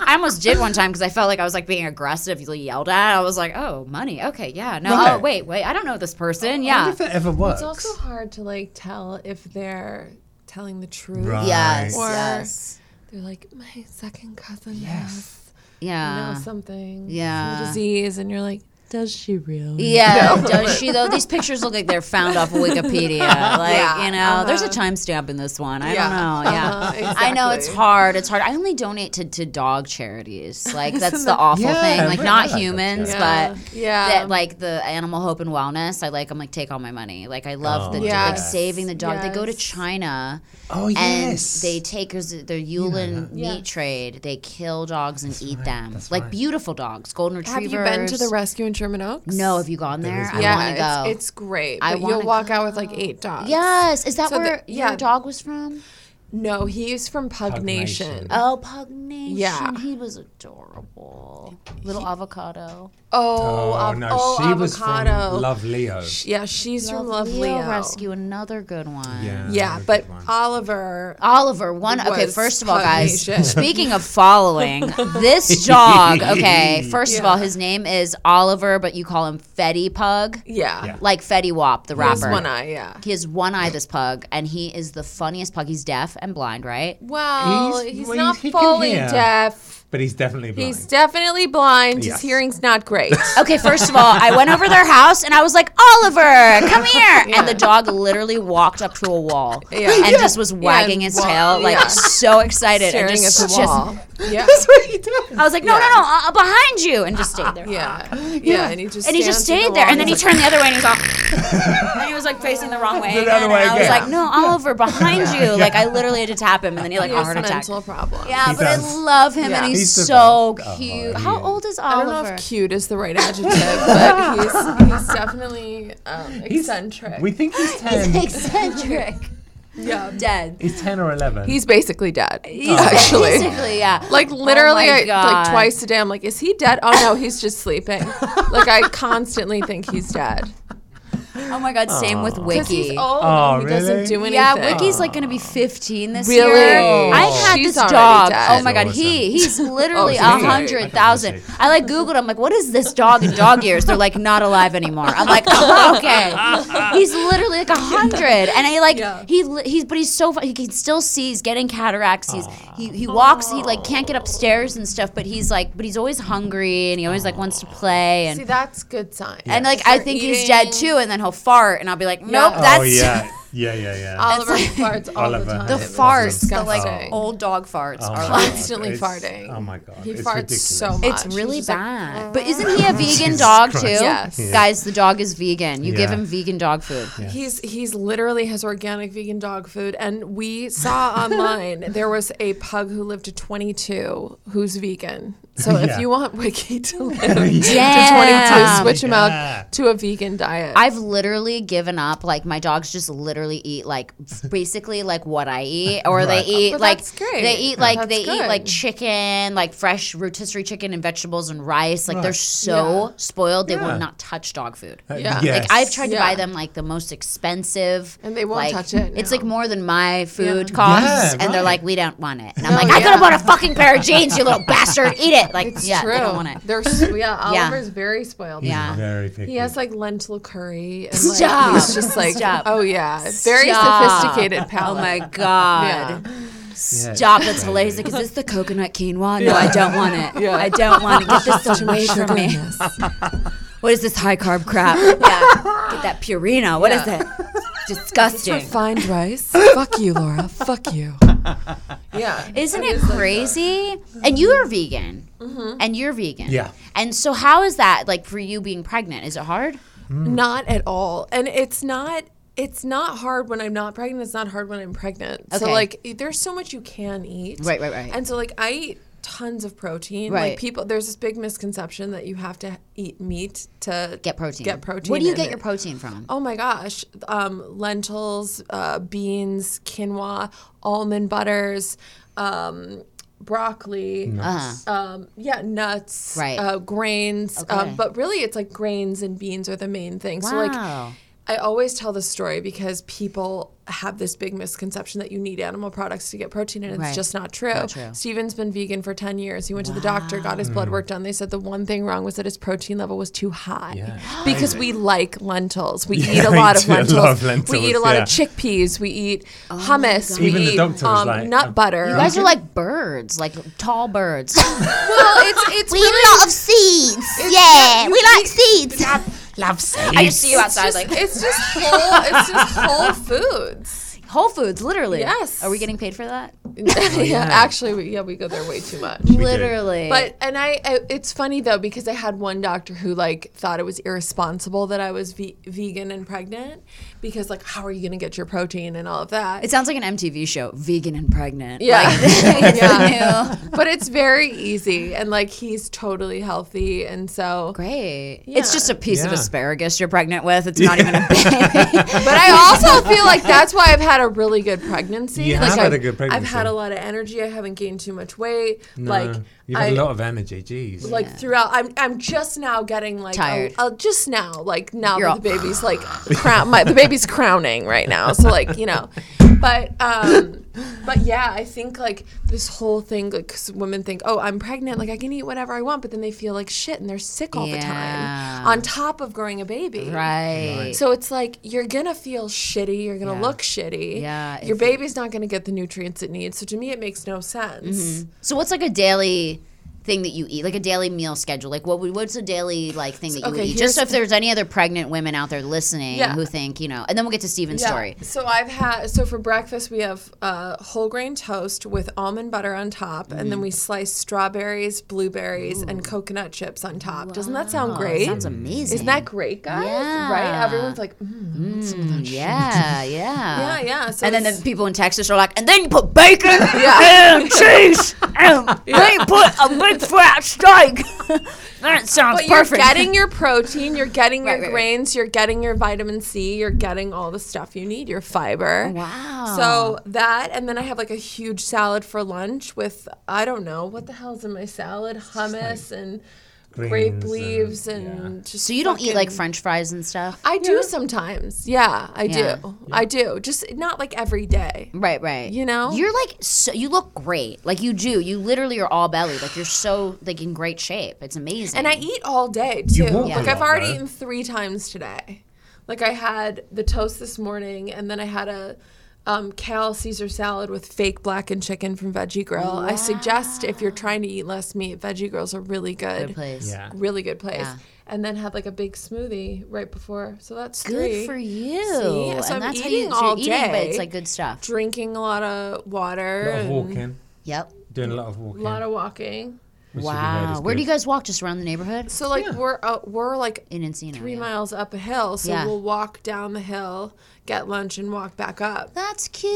[SPEAKER 2] I almost did one time because I felt like I was like being aggressively yelled at. I was like, oh, money. Okay, yeah. No,
[SPEAKER 4] Right.
[SPEAKER 2] oh, wait. I don't know this person.
[SPEAKER 4] I wonder
[SPEAKER 2] Yeah.
[SPEAKER 4] if that ever works.
[SPEAKER 3] It's also hard to like tell if they're telling the truth.
[SPEAKER 4] Right.
[SPEAKER 2] Yes.
[SPEAKER 3] Or
[SPEAKER 2] Yes.
[SPEAKER 3] they're like, my second cousin
[SPEAKER 4] Yes.
[SPEAKER 3] has
[SPEAKER 2] Yeah.
[SPEAKER 3] something,
[SPEAKER 2] Yeah.
[SPEAKER 3] some disease, and you're like, does she really?
[SPEAKER 2] Yeah, does she though? These pictures look like they're found off of Wikipedia. Like,
[SPEAKER 3] Yeah,
[SPEAKER 2] there's a timestamp in this one. I
[SPEAKER 3] Yeah,
[SPEAKER 2] don't know. Yeah,
[SPEAKER 3] exactly.
[SPEAKER 2] I know it's hard. It's hard. I only donate to dog charities. Like that's the awful
[SPEAKER 4] Yeah,
[SPEAKER 2] thing. Like
[SPEAKER 4] right.
[SPEAKER 2] not
[SPEAKER 4] I like
[SPEAKER 2] humans,
[SPEAKER 4] that
[SPEAKER 2] but
[SPEAKER 3] Yeah.
[SPEAKER 2] that like the Animal Hope and Wellness. I'm like take all my money. Like I love the like
[SPEAKER 3] Yes.
[SPEAKER 2] saving the dog. They go to
[SPEAKER 3] Yes.
[SPEAKER 2] China.
[SPEAKER 4] Oh,
[SPEAKER 2] And
[SPEAKER 4] yes.
[SPEAKER 2] they take their Yulin meat
[SPEAKER 3] Yeah.
[SPEAKER 2] trade. They kill dogs and eat them.
[SPEAKER 4] that's
[SPEAKER 2] Like
[SPEAKER 4] right.
[SPEAKER 2] beautiful dogs, golden
[SPEAKER 3] Have
[SPEAKER 2] retrievers.
[SPEAKER 3] you been to the rescue in Sherman Oaks?
[SPEAKER 2] No, have you gone there?
[SPEAKER 4] is
[SPEAKER 2] I
[SPEAKER 4] one.
[SPEAKER 2] want to go.
[SPEAKER 3] It's great.
[SPEAKER 2] I
[SPEAKER 3] But
[SPEAKER 2] wanna
[SPEAKER 3] you'll walk out with like 8 dogs.
[SPEAKER 2] Yes, is that
[SPEAKER 3] So
[SPEAKER 2] where
[SPEAKER 3] yeah.
[SPEAKER 2] your dog was from?
[SPEAKER 3] No, he's from Pug
[SPEAKER 4] Pug
[SPEAKER 3] Nation.
[SPEAKER 4] Nation.
[SPEAKER 2] Oh, Pug Nation.
[SPEAKER 3] Yeah.
[SPEAKER 2] He was adorable. Little avocado.
[SPEAKER 3] Oh,
[SPEAKER 4] no, she was
[SPEAKER 3] avocado.
[SPEAKER 4] from Love Leo.
[SPEAKER 3] Yeah, she's from Love
[SPEAKER 2] Leo
[SPEAKER 3] Leo.
[SPEAKER 2] Rescue, another good one.
[SPEAKER 3] Yeah,
[SPEAKER 4] another
[SPEAKER 3] but
[SPEAKER 4] good one.
[SPEAKER 3] Oliver.
[SPEAKER 2] Oliver, one. Okay,
[SPEAKER 3] Was
[SPEAKER 2] first of all,
[SPEAKER 3] Pug
[SPEAKER 2] guys,
[SPEAKER 3] Nation.
[SPEAKER 2] speaking of following, this dog, okay, first of all, his name is Oliver, but you call him Fetty Pug.
[SPEAKER 3] Yeah.
[SPEAKER 4] Yeah.
[SPEAKER 2] Like Fetty Wap, the
[SPEAKER 3] He has
[SPEAKER 2] rapper.
[SPEAKER 3] one eye, yeah.
[SPEAKER 2] He has one eye, this pug, and he is the funniest pug. He's deaf and blind, right?
[SPEAKER 3] Well, he's
[SPEAKER 4] well,
[SPEAKER 3] not
[SPEAKER 4] he can
[SPEAKER 3] fully
[SPEAKER 4] hear.
[SPEAKER 3] deaf.
[SPEAKER 4] But he's definitely blind.
[SPEAKER 3] He's definitely blind.
[SPEAKER 4] Yes.
[SPEAKER 3] His hearing's not great.
[SPEAKER 2] Okay, first of all, I went over their house and I was like, Oliver, come here. And the dog literally walked up to a wall
[SPEAKER 3] Yeah.
[SPEAKER 2] and
[SPEAKER 3] Yeah.
[SPEAKER 2] just was wagging his tail, like
[SPEAKER 3] yeah.
[SPEAKER 2] so excited.
[SPEAKER 3] Staring
[SPEAKER 2] and
[SPEAKER 3] at
[SPEAKER 2] just,
[SPEAKER 3] the wall. Yeah.
[SPEAKER 2] I was like, no, behind you. And just stayed there.
[SPEAKER 3] Yeah. Yeah. And he just
[SPEAKER 2] And he just stayed there. And then he turned the other way and he was all, and he was like facing the wrong way.
[SPEAKER 4] The
[SPEAKER 2] again.
[SPEAKER 4] other way
[SPEAKER 2] And I was
[SPEAKER 4] again.
[SPEAKER 2] like, no, Oliver, behind you. Like, I literally had to tap him and then he like
[SPEAKER 3] He
[SPEAKER 2] a
[SPEAKER 3] has
[SPEAKER 2] heart attack.
[SPEAKER 3] mental problem.
[SPEAKER 2] Yeah,
[SPEAKER 4] He
[SPEAKER 2] but I
[SPEAKER 4] does.
[SPEAKER 2] love him
[SPEAKER 3] Yeah.
[SPEAKER 2] and he's
[SPEAKER 4] He's the
[SPEAKER 2] so
[SPEAKER 4] best. Oh,
[SPEAKER 2] cute.
[SPEAKER 4] he
[SPEAKER 2] How
[SPEAKER 4] is.
[SPEAKER 2] old is
[SPEAKER 3] I don't
[SPEAKER 2] Oliver?
[SPEAKER 3] know if cute is the right adjective, but he's definitely eccentric.
[SPEAKER 4] We think he's 10.
[SPEAKER 2] Eccentric.
[SPEAKER 3] yeah.
[SPEAKER 2] Dead.
[SPEAKER 4] He's 10 or 11.
[SPEAKER 3] He's basically dead.
[SPEAKER 2] He's
[SPEAKER 3] actually.
[SPEAKER 2] basically, yeah.
[SPEAKER 3] Like literally,
[SPEAKER 2] Oh my
[SPEAKER 3] like
[SPEAKER 2] God.
[SPEAKER 3] twice a day, I'm like, is he dead? Oh no, he's just sleeping. Like I constantly think he's dead.
[SPEAKER 2] Oh my God, same with
[SPEAKER 3] Because he's
[SPEAKER 2] Wiki.
[SPEAKER 3] old
[SPEAKER 4] Oh,
[SPEAKER 3] and he doesn't
[SPEAKER 4] really?
[SPEAKER 3] do anything.
[SPEAKER 2] Yeah, Wiki's like gonna be 15 this
[SPEAKER 3] Really?
[SPEAKER 2] year.
[SPEAKER 3] Oh.
[SPEAKER 2] I've had
[SPEAKER 3] She's
[SPEAKER 2] this
[SPEAKER 3] already
[SPEAKER 2] dog.
[SPEAKER 3] dead.
[SPEAKER 2] Oh my God,
[SPEAKER 4] Awesome.
[SPEAKER 2] he's literally
[SPEAKER 3] Oh, she's
[SPEAKER 2] 100,000. I like Googled. I'm like, what is this dog in dog years? They're like not alive anymore. I'm like, oh, okay. He's literally like 100, and I like
[SPEAKER 3] Yeah.
[SPEAKER 2] but he's so he can still see. He's getting cataracts. He walks. He like can't get upstairs and stuff. But he's always hungry and he always like wants to play and.
[SPEAKER 3] See, that's good sign.
[SPEAKER 2] And like
[SPEAKER 3] If
[SPEAKER 2] I
[SPEAKER 3] you're
[SPEAKER 2] think he's
[SPEAKER 3] eating-
[SPEAKER 2] dead too, and then he'll fart, and I'll be like, nope,
[SPEAKER 3] Yeah.
[SPEAKER 2] that's
[SPEAKER 4] Oh, yeah. Yeah.
[SPEAKER 3] Oliver farts all
[SPEAKER 4] Oliver.
[SPEAKER 3] the time.
[SPEAKER 2] the
[SPEAKER 3] It's
[SPEAKER 2] farts, the like
[SPEAKER 3] disgusting.
[SPEAKER 2] old dog farts
[SPEAKER 4] Oh
[SPEAKER 2] are
[SPEAKER 4] my
[SPEAKER 2] like
[SPEAKER 3] Constantly
[SPEAKER 4] It's-
[SPEAKER 3] farting.
[SPEAKER 4] Oh my God.
[SPEAKER 3] He
[SPEAKER 4] it's
[SPEAKER 3] farts
[SPEAKER 4] ridiculous.
[SPEAKER 3] so much.
[SPEAKER 2] it's really
[SPEAKER 3] He's just like,
[SPEAKER 2] bad. But isn't he a vegan dog too?
[SPEAKER 4] Christ.
[SPEAKER 3] Yes. Yeah.
[SPEAKER 2] Guys, the dog is vegan. You give
[SPEAKER 4] Yeah.
[SPEAKER 2] him vegan dog food.
[SPEAKER 3] He's literally has organic vegan dog food, and we saw online there was a pug who lived to 22 who's vegan. So if
[SPEAKER 4] Yeah.
[SPEAKER 3] you want Wiki to live to
[SPEAKER 2] Damn.
[SPEAKER 3] 22, switch him
[SPEAKER 4] Yeah.
[SPEAKER 3] out to a vegan diet.
[SPEAKER 2] I've literally given up. Like my dogs just literally eat like basically like what I eat, or they
[SPEAKER 4] Right.
[SPEAKER 2] eat
[SPEAKER 3] But
[SPEAKER 2] like
[SPEAKER 3] that's great.
[SPEAKER 2] they eat like
[SPEAKER 3] That's
[SPEAKER 2] they eat
[SPEAKER 3] good.
[SPEAKER 2] like chicken, like fresh rotisserie chicken and vegetables and rice. Like they're
[SPEAKER 4] Right.
[SPEAKER 2] so spoiled, they will
[SPEAKER 4] Yeah.
[SPEAKER 2] not touch dog food.
[SPEAKER 3] Yeah.
[SPEAKER 4] Yes.
[SPEAKER 2] Like I've tried to
[SPEAKER 3] Yeah.
[SPEAKER 2] buy them like the most expensive,
[SPEAKER 3] And they won't
[SPEAKER 2] like,
[SPEAKER 3] touch it
[SPEAKER 2] It's
[SPEAKER 3] now.
[SPEAKER 2] like more than my food
[SPEAKER 3] Yeah.
[SPEAKER 2] costs,
[SPEAKER 4] Yeah,
[SPEAKER 2] and they're
[SPEAKER 4] right.
[SPEAKER 2] like, we don't want it. And I'm
[SPEAKER 3] No,
[SPEAKER 2] like, I could
[SPEAKER 3] yeah.
[SPEAKER 2] have bought a fucking pair of jeans, you little bastard. Eat it. Like,
[SPEAKER 3] It's
[SPEAKER 2] yeah,
[SPEAKER 3] true.
[SPEAKER 2] they don't want it.
[SPEAKER 3] They're yeah, Oliver's very spoiled.
[SPEAKER 2] Yeah.
[SPEAKER 4] Very picky.
[SPEAKER 3] He has like lentil curry and
[SPEAKER 2] Stop.
[SPEAKER 3] like he's just like
[SPEAKER 2] Stop.
[SPEAKER 3] oh yeah, very
[SPEAKER 2] Stop.
[SPEAKER 3] sophisticated
[SPEAKER 2] Oh
[SPEAKER 3] palate.
[SPEAKER 2] my god.
[SPEAKER 3] Yeah.
[SPEAKER 2] Stop, that's hilarious. Like, is this the coconut quinoa? No, I don't want it.
[SPEAKER 3] Yeah.
[SPEAKER 2] I don't want it. Get this away from me. What is this high carb crap? Yeah. Get that Purina. What is
[SPEAKER 3] Yeah.
[SPEAKER 2] it? Disgusting.
[SPEAKER 3] Refined rice. Fuck you, Laura. Fuck you. Yeah.
[SPEAKER 2] Isn't
[SPEAKER 3] It
[SPEAKER 2] it
[SPEAKER 3] is like
[SPEAKER 2] crazy? And you're vegan. And you're vegan.
[SPEAKER 4] Yeah.
[SPEAKER 2] And so how is that like for you being pregnant? Is it hard?
[SPEAKER 3] Not at all. And it's not hard when I'm not pregnant. It's not hard when I'm pregnant. So
[SPEAKER 2] Okay.
[SPEAKER 3] like there's so much you can eat.
[SPEAKER 2] Right.
[SPEAKER 3] And so like I eat tons of protein.
[SPEAKER 2] Right.
[SPEAKER 3] Like people there's this big misconception that you have to eat meat to
[SPEAKER 2] Get protein.
[SPEAKER 3] Where
[SPEAKER 2] Where do you get your protein from?
[SPEAKER 3] Oh my gosh. Lentils, beans, quinoa, almond butters, broccoli, nuts,
[SPEAKER 2] Right.
[SPEAKER 3] grains.
[SPEAKER 2] Okay.
[SPEAKER 3] But really, it's like grains and beans are the main thing. So like,
[SPEAKER 2] Wow.
[SPEAKER 3] I always tell this story because people have this big misconception that you need animal products to get protein, and it's just not true. Steven's been vegan for 10 years. He went to the doctor, got his blood work done. They said the one thing wrong was that his protein level was too high because we like lentils. We eat a lot of lentils. We eat a lot of chickpeas. We eat hummus. We
[SPEAKER 4] Even the
[SPEAKER 3] eat
[SPEAKER 4] doctor was like,
[SPEAKER 3] nut butter.
[SPEAKER 2] You guys are like birds, like tall birds.
[SPEAKER 3] well, it's
[SPEAKER 5] We eat
[SPEAKER 3] really,
[SPEAKER 5] a lot of seeds. Yeah, we like seeds.
[SPEAKER 4] Love seeds.
[SPEAKER 2] I just see you outside like
[SPEAKER 3] it's just whole foods.
[SPEAKER 2] Whole Foods, literally.
[SPEAKER 3] Yes.
[SPEAKER 2] Are we getting paid for that?
[SPEAKER 3] Actually, we go there way too much.
[SPEAKER 2] Literally.
[SPEAKER 3] But it's funny though because I had one doctor who like thought it was irresponsible that I was vegan and pregnant because like how are you gonna get your protein and all of that?
[SPEAKER 2] It sounds like an MTV show, Vegan and Pregnant.
[SPEAKER 3] Yeah.
[SPEAKER 2] Like, it's the new.
[SPEAKER 3] But it's very easy and like he's totally healthy and so
[SPEAKER 2] Great.
[SPEAKER 3] Yeah.
[SPEAKER 2] It's just a piece of asparagus you're pregnant with. It's not even a baby.
[SPEAKER 3] But I also feel like that's why I've had a really good pregnancy.
[SPEAKER 4] You
[SPEAKER 3] like
[SPEAKER 4] have had a good pregnancy.
[SPEAKER 3] I've had a lot of energy. I haven't gained too much weight.
[SPEAKER 4] No,
[SPEAKER 3] Like
[SPEAKER 4] you've had a lot of energy. Jeez.
[SPEAKER 3] like throughout I'm just now getting like
[SPEAKER 2] Tired.
[SPEAKER 3] just now like now
[SPEAKER 2] You're
[SPEAKER 3] that the baby's like the baby's crowning right now so like you know but yeah I think like this whole thing like 'cause women think oh I'm pregnant like I can eat whatever I want but then they feel like shit and they're sick all the time on top of growing a baby
[SPEAKER 2] Right.
[SPEAKER 3] so it's like you're gonna feel shitty you're gonna look shitty your baby's not gonna get the nutrients it needs so to me it makes no sense.
[SPEAKER 2] So what's like a daily thing that you eat, like a daily meal schedule? Like what's a daily like thing that you would eat? Just so if there's any other pregnant women out there listening who think, you know, and then we'll get to Steven's story.
[SPEAKER 3] So for breakfast we have whole grain toast with almond butter on top, and then we slice strawberries, blueberries, and coconut chips on top. Doesn't that sound great?
[SPEAKER 2] Sounds amazing.
[SPEAKER 3] Isn't that great, guys?
[SPEAKER 2] Yeah.
[SPEAKER 3] Right? Everyone's like, yeah. So
[SPEAKER 2] and then the people in Texas are like, and then you put bacon and cheese and then you put a big fat steak. That sounds
[SPEAKER 3] but
[SPEAKER 2] perfect.
[SPEAKER 3] you're getting your protein, you're getting your
[SPEAKER 2] Right.
[SPEAKER 3] grains, you're getting your vitamin C, you're getting all the stuff you need, your fiber.
[SPEAKER 2] Wow.
[SPEAKER 3] So that, and then I have like a huge salad for lunch with, I don't know, what the hell's in my salad? Hummus and grape
[SPEAKER 4] greens
[SPEAKER 3] leaves
[SPEAKER 4] and-
[SPEAKER 3] and just
[SPEAKER 2] So you don't eat like
[SPEAKER 3] fucking-
[SPEAKER 2] French fries and stuff?
[SPEAKER 3] I do sometimes. Yeah, I
[SPEAKER 2] Yeah.
[SPEAKER 3] do. I do. Just not like every day.
[SPEAKER 2] Right.
[SPEAKER 3] You know?
[SPEAKER 2] You're like, you look great. Like you do. You literally are all belly. Like you're so like in great shape. It's amazing.
[SPEAKER 3] And I eat all day too.
[SPEAKER 4] walk a
[SPEAKER 3] Like
[SPEAKER 4] lot,
[SPEAKER 3] I've already
[SPEAKER 4] though.
[SPEAKER 3] eaten 3 times today. Like I had the toast this morning, and then I had a kale Caesar salad with fake blackened chicken from Veggie Grill. I suggest if you're trying to eat less meat, Veggie Grill's a really good
[SPEAKER 2] place.
[SPEAKER 4] Yeah.
[SPEAKER 3] really good place.
[SPEAKER 2] Yeah.
[SPEAKER 3] And then had like a big smoothie right before. So that's
[SPEAKER 2] Good
[SPEAKER 3] 3.
[SPEAKER 2] for you.
[SPEAKER 3] See? So
[SPEAKER 2] and
[SPEAKER 3] I'm
[SPEAKER 2] that's
[SPEAKER 3] eating
[SPEAKER 2] how you,
[SPEAKER 3] all
[SPEAKER 2] you're eating, but
[SPEAKER 3] day.
[SPEAKER 2] it's like good stuff.
[SPEAKER 3] Drinking a lot of water.
[SPEAKER 4] A lot of
[SPEAKER 3] and
[SPEAKER 4] walking.
[SPEAKER 2] Yep.
[SPEAKER 4] Doing a lot of walking.
[SPEAKER 3] A lot of walking.
[SPEAKER 4] which you've heard
[SPEAKER 2] Wow.
[SPEAKER 4] is
[SPEAKER 2] Where do
[SPEAKER 4] good.
[SPEAKER 2] you guys walk? Just around the neighborhood?
[SPEAKER 3] So like we're like
[SPEAKER 2] In Encino.
[SPEAKER 3] 3
[SPEAKER 2] yeah.
[SPEAKER 3] miles up a hill. So
[SPEAKER 2] Yeah.
[SPEAKER 3] we'll walk down the hill, get lunch, and walk back up.
[SPEAKER 2] That's cute.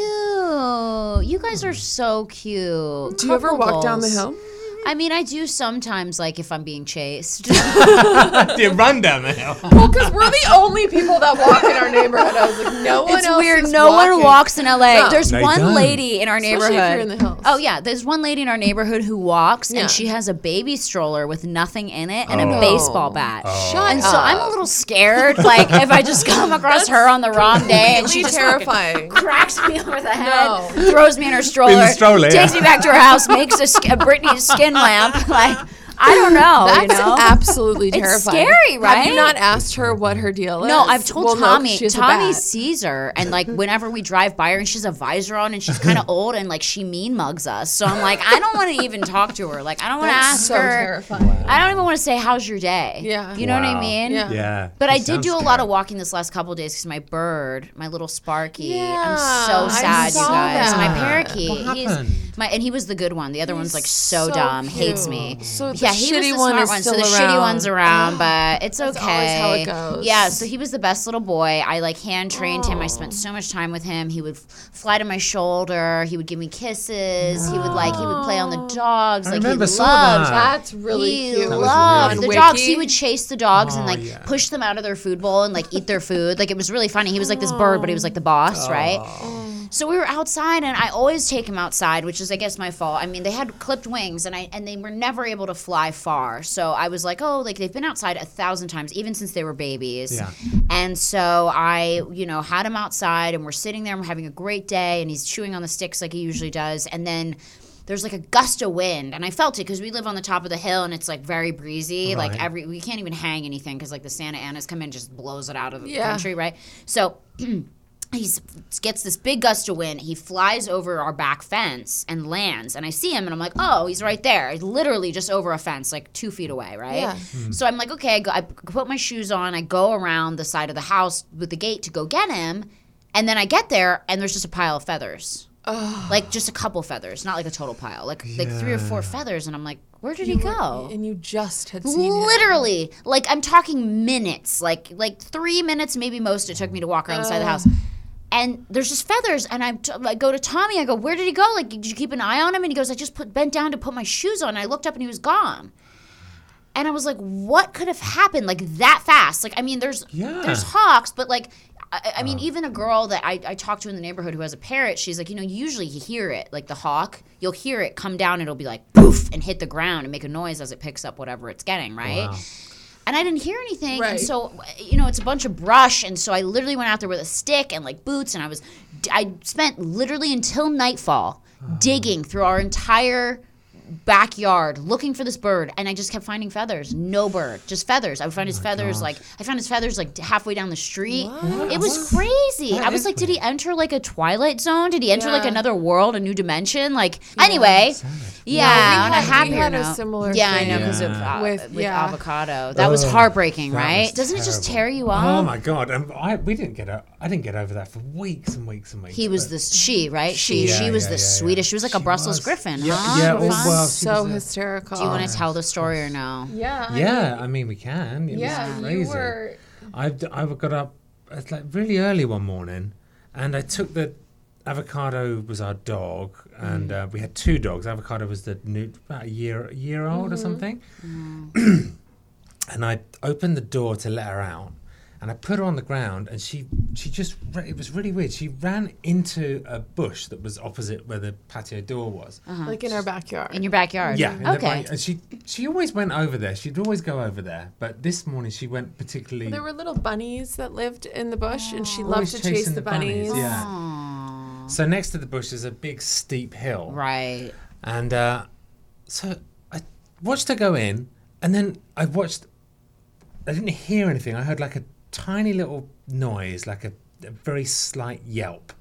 [SPEAKER 2] You guys are so cute.
[SPEAKER 3] Do you ever walk down the hill?
[SPEAKER 2] I mean, I do sometimes, like if I'm being chased.
[SPEAKER 4] Do you run down the hill?
[SPEAKER 3] Well, because we're the only people that walk in our neighborhood. I was like, no one
[SPEAKER 2] It's
[SPEAKER 3] else
[SPEAKER 2] weird.
[SPEAKER 3] is
[SPEAKER 2] No
[SPEAKER 3] walking.
[SPEAKER 2] one walks in LA.
[SPEAKER 3] No.
[SPEAKER 2] There's
[SPEAKER 4] They
[SPEAKER 2] one
[SPEAKER 4] don't.
[SPEAKER 2] lady in our
[SPEAKER 3] Especially
[SPEAKER 2] neighborhood.
[SPEAKER 3] if you're in the hills.
[SPEAKER 2] Oh yeah, there's one lady in our neighborhood who walks,
[SPEAKER 3] Yeah.
[SPEAKER 2] and she has a baby stroller with nothing in it and
[SPEAKER 4] Oh.
[SPEAKER 2] a baseball bat.
[SPEAKER 3] Shut
[SPEAKER 2] And
[SPEAKER 3] up.
[SPEAKER 2] so I'm a little scared, like if I just come across her on the wrong day and she
[SPEAKER 3] Really
[SPEAKER 2] just
[SPEAKER 3] terrifying.
[SPEAKER 2] cracks me over the head,
[SPEAKER 3] No.
[SPEAKER 2] throws me in her stroller,
[SPEAKER 4] stroller,
[SPEAKER 2] takes
[SPEAKER 4] yeah.
[SPEAKER 2] me back to her house, makes a Britney skin lamp. Like I don't know.
[SPEAKER 3] That's
[SPEAKER 2] you know?
[SPEAKER 3] absolutely
[SPEAKER 2] It's
[SPEAKER 3] terrifying.
[SPEAKER 2] scary, right?
[SPEAKER 3] Have you not asked her what her deal is?
[SPEAKER 2] No, I've told
[SPEAKER 3] Well, no, 'cause
[SPEAKER 2] Tommy.
[SPEAKER 3] she has a
[SPEAKER 2] Tommy
[SPEAKER 3] bat.
[SPEAKER 2] sees her, and like whenever we drive by her, and she's a visor on, and she's kind of old, and like she mean mugs us. So I'm like, I don't want to even talk to her. Like I don't want to
[SPEAKER 3] That's
[SPEAKER 2] ask
[SPEAKER 3] so
[SPEAKER 2] her.
[SPEAKER 3] terrifying.
[SPEAKER 2] I don't even want to say how's your day.
[SPEAKER 3] Yeah.
[SPEAKER 2] you know what I
[SPEAKER 4] Wow.
[SPEAKER 2] mean.
[SPEAKER 3] Yeah.
[SPEAKER 4] Yeah.
[SPEAKER 2] But
[SPEAKER 4] It
[SPEAKER 2] I did
[SPEAKER 4] sounds
[SPEAKER 2] do a lot of
[SPEAKER 4] scary.
[SPEAKER 2] walking this last couple of days because my bird, my little Sparky,
[SPEAKER 3] Yeah,
[SPEAKER 2] I'm so
[SPEAKER 3] I
[SPEAKER 2] sad, you
[SPEAKER 3] saw
[SPEAKER 2] guys. My
[SPEAKER 3] that.
[SPEAKER 2] parakeet,
[SPEAKER 4] What
[SPEAKER 2] he's
[SPEAKER 4] happened?
[SPEAKER 2] and he was the good one. The other one's like so,
[SPEAKER 3] so
[SPEAKER 2] dumb,
[SPEAKER 3] cute.
[SPEAKER 2] hates me.
[SPEAKER 3] So the
[SPEAKER 2] yeah, he was
[SPEAKER 3] shitty
[SPEAKER 2] the
[SPEAKER 3] one
[SPEAKER 2] smart
[SPEAKER 3] is
[SPEAKER 2] one. So
[SPEAKER 3] still
[SPEAKER 2] the shitty
[SPEAKER 3] around.
[SPEAKER 2] one's around, but it's
[SPEAKER 3] That's
[SPEAKER 2] okay.
[SPEAKER 3] always how it goes.
[SPEAKER 2] Yeah, so he was the best little boy. I like hand trained him. I spent so much time with him. He would fly to my shoulder. He would give me kisses. He would play on the dogs.
[SPEAKER 4] I
[SPEAKER 2] Like
[SPEAKER 4] remember
[SPEAKER 2] he
[SPEAKER 4] saw
[SPEAKER 2] loved.
[SPEAKER 4] that.
[SPEAKER 3] That's really
[SPEAKER 2] He
[SPEAKER 3] cute.
[SPEAKER 2] loved
[SPEAKER 3] On
[SPEAKER 2] the
[SPEAKER 3] Wiki?
[SPEAKER 2] dogs. He would chase the dogs and
[SPEAKER 4] Oh,
[SPEAKER 2] like
[SPEAKER 4] yeah.
[SPEAKER 2] push them out of their food bowl and like eat their food. Like it was really funny. He was like this bird, but he was like the boss, right? So we were outside, and I always take him outside, which is, I guess, my fault. I mean, they had clipped wings, and they were never able to fly far. So I was like, oh, like they've been outside 1,000 times, even since they were babies.
[SPEAKER 4] Yeah.
[SPEAKER 2] And so I, had him outside, and we're sitting there, and we're having a great day, and he's chewing on the sticks like he usually does. And then there's like a gust of wind, and I felt it because we live on the top of the hill, and it's like very breezy.
[SPEAKER 4] Right.
[SPEAKER 2] Like we can't even hang anything because like the Santa Anas come in and just blows it out of the country, right? So he gets this big gust of wind. He flies over our back fence and lands, and I see him, and I'm like, oh, he's right there. He's literally just over a fence, like 2 feet away, right?
[SPEAKER 3] Yeah.
[SPEAKER 2] So I'm like, okay, I put my shoes on. I go around the side of the house with the gate to go get him, and then I get there, and there's just a pile of feathers. Like just a couple feathers, not like a total pile, like 3 or 4 feathers, and I'm like, where did he go?
[SPEAKER 3] And you just had seen him.
[SPEAKER 2] Literally, like I'm talking minutes, like 3 minutes, maybe most. It took me to walk around the side of the house, and there's just feathers. And I go to Tommy. I go, where did he go? Like, did you keep an eye on him? And he goes, I just bent down to put my shoes on. And I looked up, and he was gone. And I was like, what could have happened like that fast? Like, I mean, there's hawks, but like. I mean, even a girl that I talk to in the neighborhood who has a parrot, she's like, usually you hear it, like the hawk, you'll hear it come down and it'll be like, poof, and hit the ground and make a noise as it picks up whatever it's getting, right?
[SPEAKER 4] Wow.
[SPEAKER 2] And I didn't hear anything.
[SPEAKER 3] Right.
[SPEAKER 2] And so, it's a bunch of brush. And so I literally went out there with a stick and like boots. And I spent literally until nightfall digging through our entire backyard looking for this bird, and I just kept finding feathers. No bird, just feathers. I would find his feathers
[SPEAKER 4] gosh.
[SPEAKER 2] I found his feathers like halfway down the street.
[SPEAKER 3] What?
[SPEAKER 2] It was crazy.
[SPEAKER 4] That
[SPEAKER 2] I was
[SPEAKER 4] is
[SPEAKER 2] like, did he enter like a Twilight Zone? Did he enter like
[SPEAKER 3] Yeah.
[SPEAKER 2] another world, a new dimension? Like anyway, yeah. On a happier
[SPEAKER 3] we had a
[SPEAKER 2] note.
[SPEAKER 3] similar
[SPEAKER 2] Yeah, I
[SPEAKER 3] thing
[SPEAKER 2] know because of
[SPEAKER 3] with
[SPEAKER 2] avocado. That was heartbreaking,
[SPEAKER 4] that
[SPEAKER 2] right?
[SPEAKER 4] was
[SPEAKER 2] Doesn't it just
[SPEAKER 4] terrible.
[SPEAKER 2] tear you up?
[SPEAKER 4] Oh my god! I didn't get over that for weeks and weeks and weeks.
[SPEAKER 2] He was
[SPEAKER 4] but-
[SPEAKER 2] this she, right? She
[SPEAKER 4] Yeah,
[SPEAKER 2] was
[SPEAKER 4] yeah,
[SPEAKER 2] the
[SPEAKER 4] yeah,
[SPEAKER 2] sweetest. She was like a
[SPEAKER 4] She
[SPEAKER 2] Brussels
[SPEAKER 4] was.
[SPEAKER 2] Griffin,
[SPEAKER 4] Yeah,
[SPEAKER 2] huh?
[SPEAKER 4] yeah,
[SPEAKER 2] Fun?
[SPEAKER 4] well, she
[SPEAKER 3] so
[SPEAKER 4] was a-
[SPEAKER 3] hysterical.
[SPEAKER 2] Do you want to tell the story or no?
[SPEAKER 3] Yeah.
[SPEAKER 4] Yeah, I mean we can. It
[SPEAKER 3] Yeah,
[SPEAKER 4] was
[SPEAKER 3] you
[SPEAKER 4] crazy.
[SPEAKER 3] were.
[SPEAKER 4] I got up it's like really early one morning, and I took the Avocado was our dog, and we had 2 dogs. Avocado was the new about a year old or something, and I opened the door to let her out, and I put her on the ground, and she just it was really weird. She ran into a bush that was opposite where the patio door was.
[SPEAKER 3] Like in our backyard.
[SPEAKER 2] In your backyard?
[SPEAKER 4] Yeah. in the
[SPEAKER 2] Okay.
[SPEAKER 4] and she always went over there. She'd always go over there. But this morning she went particularly.
[SPEAKER 3] There were little bunnies that lived in the bush, and she
[SPEAKER 4] Always
[SPEAKER 3] loved to chase
[SPEAKER 4] chasing
[SPEAKER 3] the
[SPEAKER 4] the bunnies,
[SPEAKER 3] bunnies.
[SPEAKER 4] yeah.
[SPEAKER 2] Aw.
[SPEAKER 4] So next to the bush is a big steep hill.
[SPEAKER 2] Right.
[SPEAKER 4] And so I watched her go in, and then I didn't hear anything. I heard like a tiny little noise, like a very slight yelp.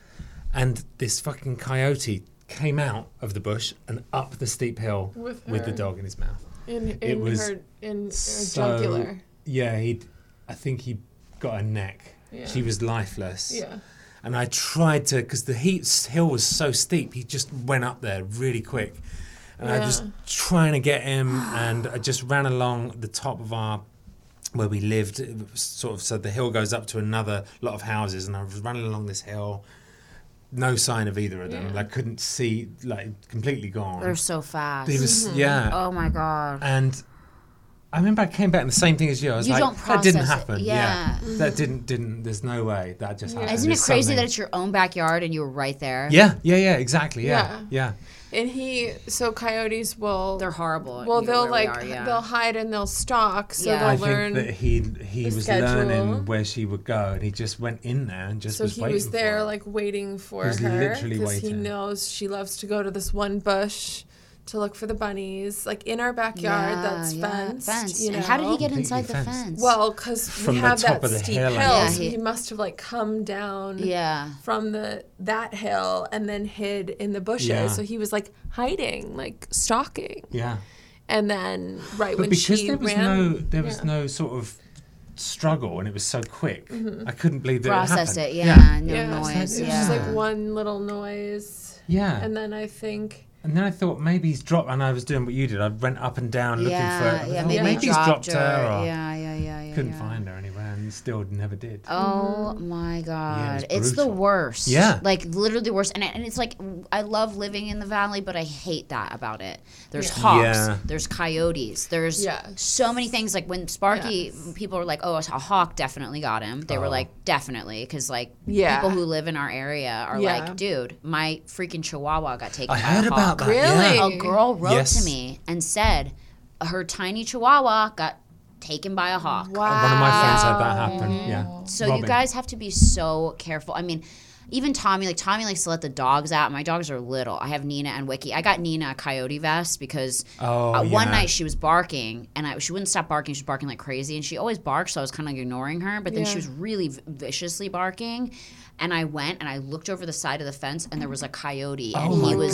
[SPEAKER 4] And this fucking coyote came out of the bush and up the steep hill
[SPEAKER 3] With
[SPEAKER 4] with the
[SPEAKER 3] her.
[SPEAKER 4] dog in his mouth.
[SPEAKER 3] In
[SPEAKER 4] was
[SPEAKER 3] her
[SPEAKER 4] So,
[SPEAKER 3] jugular.
[SPEAKER 4] yeah, I think he got a neck.
[SPEAKER 3] Yeah.
[SPEAKER 4] She was lifeless.
[SPEAKER 3] Yeah.
[SPEAKER 4] And I tried to, because the hill was so steep, he just went up there really quick. And I was trying to get him, and I just ran along the top of where we lived, it was sort of, so the hill goes up to another lot of houses, and I was running along this hill, no sign of either of them.
[SPEAKER 3] Yeah.
[SPEAKER 4] Like, couldn't see, like, completely gone.
[SPEAKER 2] They're so fast.
[SPEAKER 4] It was, yeah.
[SPEAKER 2] Oh my God.
[SPEAKER 4] And I remember I came back and the same thing as you. I was
[SPEAKER 2] You
[SPEAKER 4] like,
[SPEAKER 2] don't
[SPEAKER 4] that didn't
[SPEAKER 2] process it.
[SPEAKER 4] happen.
[SPEAKER 2] Yeah.
[SPEAKER 4] That didn't, there's no way that just happened.
[SPEAKER 2] Isn't it
[SPEAKER 4] There's
[SPEAKER 2] crazy
[SPEAKER 4] something-
[SPEAKER 2] that it's your own backyard and you were right there?
[SPEAKER 4] Yeah, exactly. Yeah.
[SPEAKER 3] And so coyotes will.
[SPEAKER 2] They're horrible.
[SPEAKER 3] Well,
[SPEAKER 2] You know
[SPEAKER 3] they'll
[SPEAKER 2] where we
[SPEAKER 3] like
[SPEAKER 2] are, yeah.
[SPEAKER 3] they'll hide and they'll stalk, so
[SPEAKER 2] Yeah.
[SPEAKER 3] they'll
[SPEAKER 4] I
[SPEAKER 3] learn.
[SPEAKER 4] think that he
[SPEAKER 3] the
[SPEAKER 4] was
[SPEAKER 3] schedule.
[SPEAKER 4] learning where she would go, and he just went in there and just
[SPEAKER 3] So
[SPEAKER 4] was
[SPEAKER 3] he
[SPEAKER 4] waiting
[SPEAKER 3] was there,
[SPEAKER 4] for her.
[SPEAKER 3] like waiting for
[SPEAKER 4] He was
[SPEAKER 3] her
[SPEAKER 4] literally
[SPEAKER 3] he
[SPEAKER 4] waiting.
[SPEAKER 3] knows she loves to go to this one bush to look for the bunnies, like in our backyard that's fenced. You know?
[SPEAKER 2] And how did he get
[SPEAKER 4] Completely
[SPEAKER 2] inside the
[SPEAKER 4] fenced.
[SPEAKER 2] fence?
[SPEAKER 3] Well, because
[SPEAKER 4] From
[SPEAKER 3] we
[SPEAKER 4] the
[SPEAKER 3] have
[SPEAKER 4] top
[SPEAKER 3] that
[SPEAKER 4] of the
[SPEAKER 3] steep
[SPEAKER 4] hill,
[SPEAKER 3] hill,
[SPEAKER 4] I
[SPEAKER 2] guess.
[SPEAKER 3] so
[SPEAKER 2] Yeah,
[SPEAKER 3] he must have like come down
[SPEAKER 2] yeah.
[SPEAKER 3] from that hill and then hid in the bushes.
[SPEAKER 4] Yeah.
[SPEAKER 3] So he was like hiding, like stalking.
[SPEAKER 4] Yeah,
[SPEAKER 3] And then
[SPEAKER 4] but
[SPEAKER 3] when
[SPEAKER 4] because
[SPEAKER 3] she
[SPEAKER 4] there was
[SPEAKER 3] ran,
[SPEAKER 4] no sort of struggle, and it was so quick, I couldn't believe that
[SPEAKER 2] Process
[SPEAKER 4] it
[SPEAKER 2] it,
[SPEAKER 4] happened.
[SPEAKER 2] no
[SPEAKER 3] yeah,
[SPEAKER 2] noise.
[SPEAKER 3] it was
[SPEAKER 2] Yeah.
[SPEAKER 3] just like one little noise,
[SPEAKER 4] Yeah.
[SPEAKER 3] and then I think.
[SPEAKER 4] And then I thought maybe he's dropped, and I was doing what you did. I went up and down looking for her. I
[SPEAKER 2] yeah,
[SPEAKER 4] thought,
[SPEAKER 2] maybe
[SPEAKER 4] maybe he's dropped her, or
[SPEAKER 2] Yeah.
[SPEAKER 4] couldn't find her anywhere. And and still never did.
[SPEAKER 2] Oh my God.
[SPEAKER 4] it's
[SPEAKER 2] It's the
[SPEAKER 4] brutal.
[SPEAKER 2] worst.
[SPEAKER 4] Yeah.
[SPEAKER 2] Like literally the worst. And it's like, I love living in the valley, but I hate that about it. There's hawks,
[SPEAKER 4] Yeah.
[SPEAKER 2] there's coyotes, there's so many things. Like when Sparky, people were like, oh, a hawk definitely got him. They were like, definitely. Because like people who live in our area are like, dude, my freaking chihuahua got taken by
[SPEAKER 4] I heard
[SPEAKER 2] a
[SPEAKER 4] about
[SPEAKER 2] hawk.
[SPEAKER 4] that.
[SPEAKER 3] Really?
[SPEAKER 4] Yeah.
[SPEAKER 2] A girl wrote
[SPEAKER 4] Yes.
[SPEAKER 2] to me and said her tiny chihuahua got taken by a hawk.
[SPEAKER 3] Wow.
[SPEAKER 4] One of my friends had that happen. Yeah.
[SPEAKER 2] So
[SPEAKER 4] Robin.
[SPEAKER 2] you guys have to be so careful. I mean, even Tommy likes to let the dogs out. My dogs are little. I have Nina and Wiki. I got Nina a coyote vest because one night she was barking and she wouldn't stop barking. She was barking like crazy and she always barks, so I was kind of ignoring her. But then she was really viciously barking. And I went and I looked over the side of the fence and there was a coyote and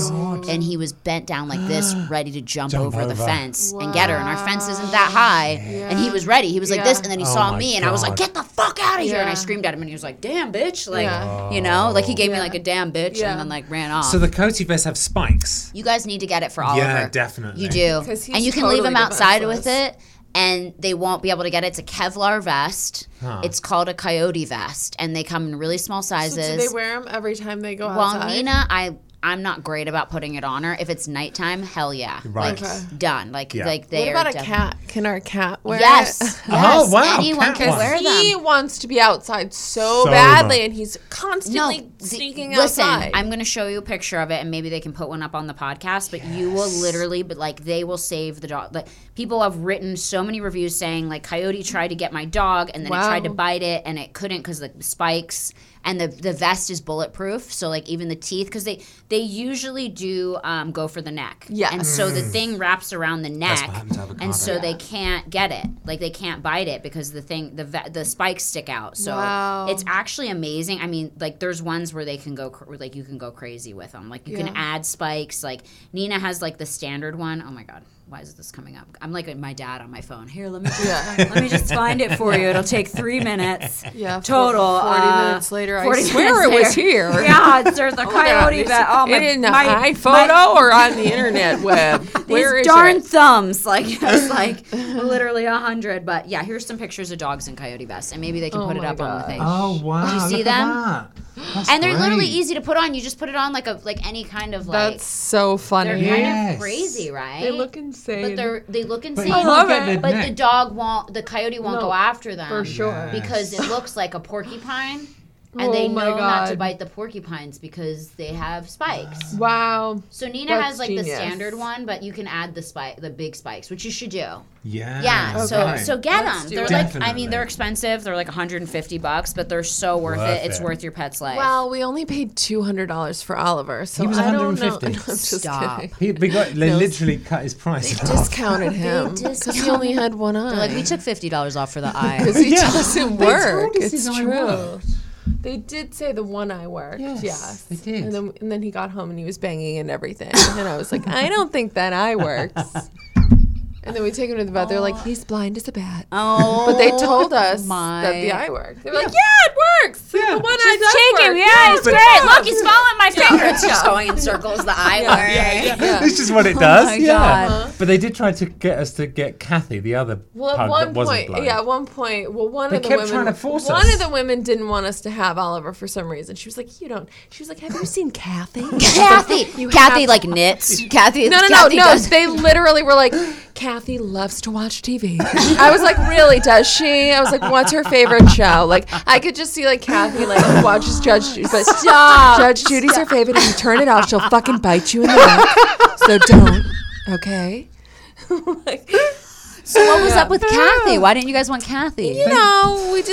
[SPEAKER 2] he was bent down like this, ready to jump over the fence and get her. And our fence isn't that high. And he was ready. He was like this, and then he saw
[SPEAKER 4] my
[SPEAKER 2] me and I was like,
[SPEAKER 4] God.
[SPEAKER 2] "Get the fuck out of here!" And I screamed at him and he was like, "Damn, bitch!" Like, you know, like he gave me like a damn bitch and then like ran off.
[SPEAKER 4] So the coyote vests have spikes.
[SPEAKER 2] You guys need to get it for Oliver.
[SPEAKER 4] Yeah, definitely.
[SPEAKER 2] You do.
[SPEAKER 3] 'Cause he's
[SPEAKER 2] And you can leave him
[SPEAKER 3] totally
[SPEAKER 2] outside
[SPEAKER 3] defenseless.
[SPEAKER 2] with it and they won't be able to get it. It's a Kevlar vest. It's called a coyote vest and they come in really small sizes.
[SPEAKER 3] So do they wear them every time they go
[SPEAKER 2] Well,
[SPEAKER 3] outside?
[SPEAKER 2] Nina, I'm not great about putting it on her. If it's nighttime, hell yeah.
[SPEAKER 4] Right.
[SPEAKER 2] Like, done. Like,
[SPEAKER 4] Yeah.
[SPEAKER 2] like they
[SPEAKER 3] What
[SPEAKER 2] are
[SPEAKER 3] about a
[SPEAKER 2] def-
[SPEAKER 3] cat? Can our cat wear
[SPEAKER 2] Yes.
[SPEAKER 3] it?
[SPEAKER 2] Yes.
[SPEAKER 4] Oh, wow,
[SPEAKER 2] Anyone
[SPEAKER 4] cat
[SPEAKER 2] can
[SPEAKER 4] ones.
[SPEAKER 2] wear
[SPEAKER 3] He
[SPEAKER 2] them.
[SPEAKER 3] wants to be outside so
[SPEAKER 4] So
[SPEAKER 3] badly,
[SPEAKER 4] much.
[SPEAKER 3] and he's constantly
[SPEAKER 2] the-
[SPEAKER 3] sneaking
[SPEAKER 2] listen,
[SPEAKER 3] outside.
[SPEAKER 2] I'm going to show you a picture of it, and maybe they can put one up on the podcast. But you will literally, but like they will save the dog. Like people have written so many reviews saying like coyote tried to get my dog, and then it tried to bite it, and it couldn't because the spikes. And the vest is bulletproof, so like even the teeth, because they usually do go for the neck.
[SPEAKER 3] Yes.
[SPEAKER 2] And so the thing wraps around the neck,
[SPEAKER 4] what happened to avocado.
[SPEAKER 2] and so they can't get it. Like they can't bite it because the spikes stick out. So
[SPEAKER 3] Wow.
[SPEAKER 2] it's actually amazing. I mean, like there's ones where they can go like you can go crazy with them. Like you can add spikes. Like Nina has like the standard one. Oh my god. Why is this coming up? I'm like my dad on my phone. Here, let me just find it for you. It'll take 3 minutes.
[SPEAKER 3] Yeah,
[SPEAKER 2] total.
[SPEAKER 3] 40 minutes later,
[SPEAKER 2] 40
[SPEAKER 3] I swear it
[SPEAKER 2] minutes
[SPEAKER 3] was
[SPEAKER 2] later.
[SPEAKER 3] here.
[SPEAKER 2] Yeah, there's a coyote vet. Oh my!
[SPEAKER 3] in an
[SPEAKER 2] my-
[SPEAKER 3] iPhoto or on the internet web? Where
[SPEAKER 2] These
[SPEAKER 3] is
[SPEAKER 2] darn
[SPEAKER 3] it?
[SPEAKER 2] thumbs, like it's like literally 100. But yeah, here's some pictures of dogs in coyote vests, and maybe they can put it
[SPEAKER 3] my
[SPEAKER 2] up on the thing.
[SPEAKER 4] Oh wow!
[SPEAKER 2] Did you see
[SPEAKER 4] look at
[SPEAKER 2] them?
[SPEAKER 4] that. That's
[SPEAKER 2] And they're literally
[SPEAKER 4] great.
[SPEAKER 2] easy to put on. You just put it on like any kind of like.
[SPEAKER 3] That's so
[SPEAKER 2] they're
[SPEAKER 3] funny.
[SPEAKER 2] kind
[SPEAKER 4] Yes.
[SPEAKER 2] of crazy, right?
[SPEAKER 3] They look insane.
[SPEAKER 2] But they look insane.
[SPEAKER 4] you
[SPEAKER 3] I love
[SPEAKER 4] can't get
[SPEAKER 3] it.
[SPEAKER 4] the
[SPEAKER 2] But
[SPEAKER 4] neck.
[SPEAKER 2] the dog won't. The coyote won't
[SPEAKER 3] No,
[SPEAKER 2] go after them
[SPEAKER 3] for sure.
[SPEAKER 2] because it looks like a porcupine, and they
[SPEAKER 3] Oh my
[SPEAKER 2] know not to
[SPEAKER 3] God.
[SPEAKER 2] bite the porcupines because they have spikes.
[SPEAKER 3] Wow.
[SPEAKER 2] So Nina
[SPEAKER 3] That's
[SPEAKER 2] has like the
[SPEAKER 3] genius.
[SPEAKER 2] standard one, but you can add the big spikes, which you should do.
[SPEAKER 4] Yeah.
[SPEAKER 2] Yeah,
[SPEAKER 4] okay.
[SPEAKER 2] so get
[SPEAKER 3] Let's
[SPEAKER 2] them.
[SPEAKER 3] do
[SPEAKER 2] They're
[SPEAKER 3] it.
[SPEAKER 2] like, I
[SPEAKER 4] Definitely.
[SPEAKER 2] mean, they're expensive. They're like $150, but they're so worth
[SPEAKER 4] Worth
[SPEAKER 2] it. It's
[SPEAKER 4] it.
[SPEAKER 2] worth your pet's life.
[SPEAKER 3] Well, we only paid $200 for Oliver, so
[SPEAKER 4] He was
[SPEAKER 3] I don't know.
[SPEAKER 4] 150.
[SPEAKER 3] No, I'm just
[SPEAKER 2] Stop.
[SPEAKER 3] kidding.
[SPEAKER 4] They literally cut his price.
[SPEAKER 3] They discounted him because he only had one eye.
[SPEAKER 2] They're like, we took $50 off for the eye.
[SPEAKER 3] because it
[SPEAKER 4] Yeah.
[SPEAKER 3] doesn't
[SPEAKER 4] They
[SPEAKER 3] work.
[SPEAKER 4] told us
[SPEAKER 3] It's
[SPEAKER 4] his eye
[SPEAKER 3] true.
[SPEAKER 4] worked.
[SPEAKER 3] They did say the one eye worked.
[SPEAKER 4] Yes, they did.
[SPEAKER 3] And then he got home and he was banging and everything. And I was like, I don't think that eye works. And then we take him to the vet. They're like, he's blind as a bat.
[SPEAKER 2] Oh,
[SPEAKER 3] But they told us
[SPEAKER 2] my.
[SPEAKER 3] that the eye worked. They were like, yeah, it works. The one eye does
[SPEAKER 2] Shaking,
[SPEAKER 3] work.
[SPEAKER 2] yeah, it's
[SPEAKER 4] but-
[SPEAKER 2] great. Look, he's following my finger. It's just going in circles. The eye works.
[SPEAKER 3] Yeah.
[SPEAKER 4] It's just what it does.
[SPEAKER 2] my
[SPEAKER 4] yeah.
[SPEAKER 2] God.
[SPEAKER 4] But they did try to get us to get Kathy, the other
[SPEAKER 3] Well, at
[SPEAKER 4] pug
[SPEAKER 3] one
[SPEAKER 4] that wasn't
[SPEAKER 3] point,
[SPEAKER 4] blind.
[SPEAKER 3] yeah, at one point, well, one
[SPEAKER 4] They
[SPEAKER 3] of the
[SPEAKER 4] kept
[SPEAKER 3] women,
[SPEAKER 4] trying to force
[SPEAKER 3] one
[SPEAKER 4] us.
[SPEAKER 3] of the women didn't want us to have Oliver for some reason. She was like, "You don't." She was like, "Have you seen Kathy?"
[SPEAKER 2] Kathy, Kathy like knits. Kathy,
[SPEAKER 3] No,
[SPEAKER 2] Kathy
[SPEAKER 3] no.
[SPEAKER 2] does-
[SPEAKER 3] They literally were like, Kathy loves to watch TV. I was like, really? Does she? I was like, what's her favorite show? Like, I could just see like Kathy like watches Judge Judy, but
[SPEAKER 2] Stop.
[SPEAKER 3] Judge Judy's her favorite. If you turn it off, she'll fucking bite you in the neck. So don't. Okay. Like,
[SPEAKER 2] So what was up with Kathy? Why didn't you guys want Kathy?
[SPEAKER 3] you know, we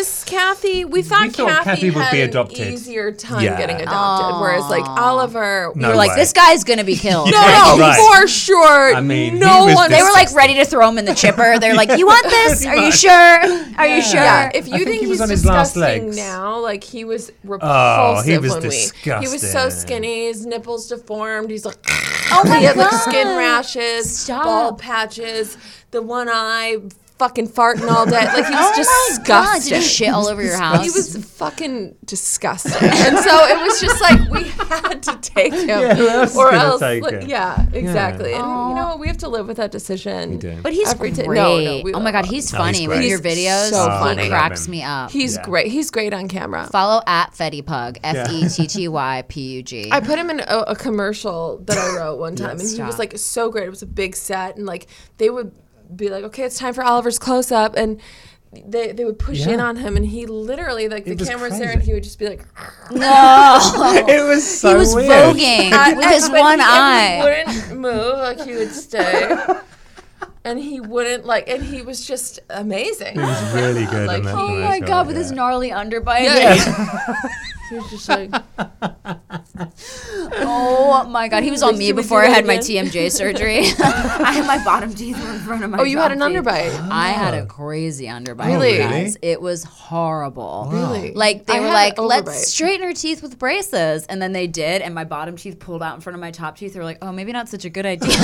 [SPEAKER 3] thought
[SPEAKER 4] thought
[SPEAKER 3] Kathy
[SPEAKER 4] Kathy would
[SPEAKER 3] had
[SPEAKER 4] be
[SPEAKER 3] an
[SPEAKER 4] adopted.
[SPEAKER 3] easier time
[SPEAKER 4] Yeah.
[SPEAKER 3] getting adopted, whereas like Oliver,
[SPEAKER 4] No
[SPEAKER 2] You're like,
[SPEAKER 4] way.
[SPEAKER 2] this guy's gonna be killed.
[SPEAKER 3] no,
[SPEAKER 4] Right.
[SPEAKER 3] for sure.
[SPEAKER 4] I mean,
[SPEAKER 3] no
[SPEAKER 4] he was
[SPEAKER 3] one.
[SPEAKER 2] They were like ready to throw him in the chipper. They're like, "You want this? Are you sure? Are you sure?"
[SPEAKER 3] Yeah, if you
[SPEAKER 4] I think
[SPEAKER 3] think
[SPEAKER 4] he was
[SPEAKER 3] he's
[SPEAKER 4] on his last
[SPEAKER 3] disgusting
[SPEAKER 4] legs.
[SPEAKER 3] now, like he was repulsive
[SPEAKER 4] he was
[SPEAKER 3] when he was so
[SPEAKER 4] disgusting.
[SPEAKER 3] skinny, his nipples deformed. He's like,
[SPEAKER 2] Oh my
[SPEAKER 3] he had like
[SPEAKER 2] God.
[SPEAKER 3] skin rashes,
[SPEAKER 2] Stop.
[SPEAKER 3] bald patches, the one eye fucking farting all day. Like he was
[SPEAKER 2] God,
[SPEAKER 3] disgusting.
[SPEAKER 2] did he shit all over your house?
[SPEAKER 3] He was fucking disgusting, and so it was just like we had to take him,
[SPEAKER 4] who else is
[SPEAKER 3] or
[SPEAKER 4] gonna
[SPEAKER 3] else,
[SPEAKER 4] take
[SPEAKER 3] like,
[SPEAKER 4] him?
[SPEAKER 3] yeah, exactly. And you know what? We have to live with that decision.
[SPEAKER 4] do.
[SPEAKER 2] But he's
[SPEAKER 3] Every
[SPEAKER 2] great.
[SPEAKER 3] day- no, we
[SPEAKER 2] oh my God,
[SPEAKER 3] love
[SPEAKER 2] he's
[SPEAKER 4] him.
[SPEAKER 2] funny
[SPEAKER 4] He's
[SPEAKER 2] with
[SPEAKER 4] great.
[SPEAKER 2] your videos.
[SPEAKER 3] so
[SPEAKER 2] he
[SPEAKER 3] funny.
[SPEAKER 2] cracks
[SPEAKER 4] Love him.
[SPEAKER 2] me up.
[SPEAKER 3] He's
[SPEAKER 4] Yeah.
[SPEAKER 3] great. He's great on camera.
[SPEAKER 2] Follow at Fetty Pug, FETTYPUG.
[SPEAKER 3] I put him in a commercial that I wrote one time, and he
[SPEAKER 2] Stop.
[SPEAKER 3] was like so great. It was a big set, and like they would be like, "Okay, it's time for Oliver's close up," and they would push in
[SPEAKER 4] Yeah.
[SPEAKER 3] on him, and he literally like the
[SPEAKER 4] was
[SPEAKER 3] camera's there,
[SPEAKER 4] crazy.
[SPEAKER 3] and he would just be like,
[SPEAKER 2] No,
[SPEAKER 4] It was so
[SPEAKER 2] he was
[SPEAKER 4] weird.
[SPEAKER 2] voguing with his
[SPEAKER 3] but
[SPEAKER 2] one
[SPEAKER 3] he
[SPEAKER 2] eye.
[SPEAKER 3] wouldn't move, like he would stay. And he wouldn't and he was just amazing.
[SPEAKER 4] It was really good.
[SPEAKER 3] Like,
[SPEAKER 4] on that
[SPEAKER 3] oh
[SPEAKER 2] Oh my
[SPEAKER 4] commercial,
[SPEAKER 2] God, with
[SPEAKER 4] yeah.
[SPEAKER 2] his gnarly underbite.
[SPEAKER 3] Yeah. He was just like,
[SPEAKER 2] Oh my God, he was on me
[SPEAKER 3] Should we
[SPEAKER 2] before
[SPEAKER 3] do
[SPEAKER 2] I
[SPEAKER 3] that
[SPEAKER 2] had my
[SPEAKER 3] again?
[SPEAKER 2] TMJ surgery. I had my bottom teeth were in front of my
[SPEAKER 3] oh, you had an
[SPEAKER 2] top teeth.
[SPEAKER 3] underbite.
[SPEAKER 2] I had a crazy underbite.
[SPEAKER 3] Really?
[SPEAKER 2] you guys. It was horrible.
[SPEAKER 3] Really?
[SPEAKER 2] Like they
[SPEAKER 3] I
[SPEAKER 2] were
[SPEAKER 3] had
[SPEAKER 2] like,
[SPEAKER 3] overbite.
[SPEAKER 2] let's straighten her teeth with braces, and then they did, and my bottom teeth pulled out in front of my top teeth. They were like, oh, maybe not such a good idea.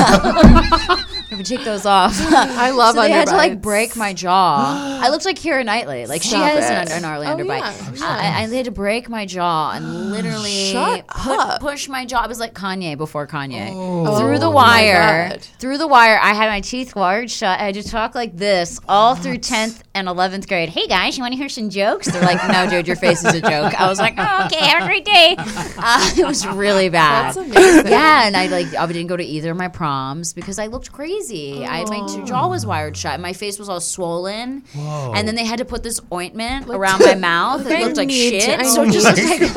[SPEAKER 2] Maybe take those off.
[SPEAKER 3] I love
[SPEAKER 2] so they had to like
[SPEAKER 3] underbites.
[SPEAKER 2] break my jaw. I looked like Keira Knightley. Like she
[SPEAKER 3] Stop
[SPEAKER 2] has
[SPEAKER 3] it.
[SPEAKER 2] a gnarly
[SPEAKER 3] Oh,
[SPEAKER 2] underbite.
[SPEAKER 3] yeah.
[SPEAKER 2] I had to break my jaw and literally
[SPEAKER 3] Shut up.
[SPEAKER 2] push my jaw. It was like Kanye before Kanye.
[SPEAKER 3] Oh
[SPEAKER 2] Through the
[SPEAKER 3] my
[SPEAKER 2] wire.
[SPEAKER 3] God.
[SPEAKER 2] Through the wire. I had my teeth wired shut. I had to talk like this all through 10th and 11th grade. Hey guys, you want to hear some jokes? They're like, no, dude, your face is a joke. I was like, oh, okay, have a great day. It was really bad.
[SPEAKER 3] That's amazing.
[SPEAKER 2] Yeah, and I didn't go to either of my proms because I looked crazy. My jaw was wired shut. And my face was all swollen.
[SPEAKER 4] Whoa.
[SPEAKER 2] And then they had to put this ointment around my mouth. It looked like shit. So it just looked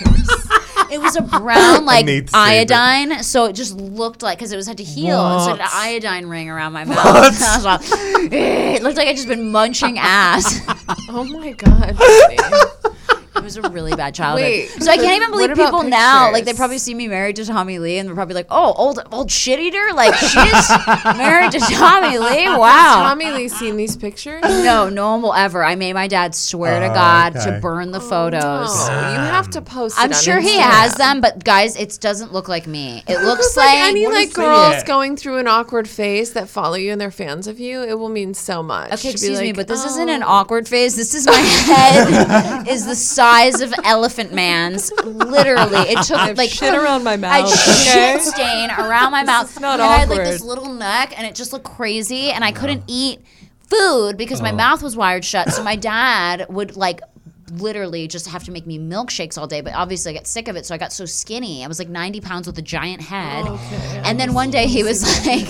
[SPEAKER 2] like it was a brown like
[SPEAKER 4] need to see
[SPEAKER 2] iodine. So it just looked like because it was had to heal. And so it had an
[SPEAKER 4] What?
[SPEAKER 2] iodine ring around my mouth. I was like, it looked like I just been munching ass.
[SPEAKER 3] Oh my God.
[SPEAKER 2] It was a really bad childhood.
[SPEAKER 3] Wait,
[SPEAKER 2] so I can't even
[SPEAKER 3] what
[SPEAKER 2] believe
[SPEAKER 3] about
[SPEAKER 2] people now, like they
[SPEAKER 3] pictures?
[SPEAKER 2] probably see me married to Tommy Lee and they're probably like, oh, old shit eater? Like she's married to Tommy Lee? Wow.
[SPEAKER 3] Tommy Lee seen these pictures?
[SPEAKER 2] No one will ever. I made my dad swear to God to
[SPEAKER 4] okay.
[SPEAKER 2] burn the photos.
[SPEAKER 3] No, you have to post it
[SPEAKER 2] I'm
[SPEAKER 3] on
[SPEAKER 2] sure he
[SPEAKER 3] Instagram.
[SPEAKER 2] has them, but guys, it doesn't look like me. It looks
[SPEAKER 3] It's like any
[SPEAKER 4] What
[SPEAKER 3] like
[SPEAKER 4] is
[SPEAKER 3] girls
[SPEAKER 4] it?
[SPEAKER 3] going through an awkward phase that follow you and they're fans of you, it will mean so much.
[SPEAKER 2] Okay,
[SPEAKER 3] to be
[SPEAKER 2] excuse me,
[SPEAKER 3] like,
[SPEAKER 2] but this isn't
[SPEAKER 3] oh.
[SPEAKER 2] an awkward phase. This is my head is the size of Elephant Man's. Literally, it took like
[SPEAKER 6] shit around my
[SPEAKER 2] I
[SPEAKER 6] mouth.
[SPEAKER 2] shit stain around my mouth.
[SPEAKER 6] is not
[SPEAKER 2] and I had like
[SPEAKER 6] awkward.
[SPEAKER 2] this little neck, and it just looked crazy, and I couldn't eat food because my mouth was wired shut. So my dad would like literally just have to make me milkshakes all day, but obviously I got sick of it, so I got so skinny. I was like 90 pounds with a giant head. And then one day he was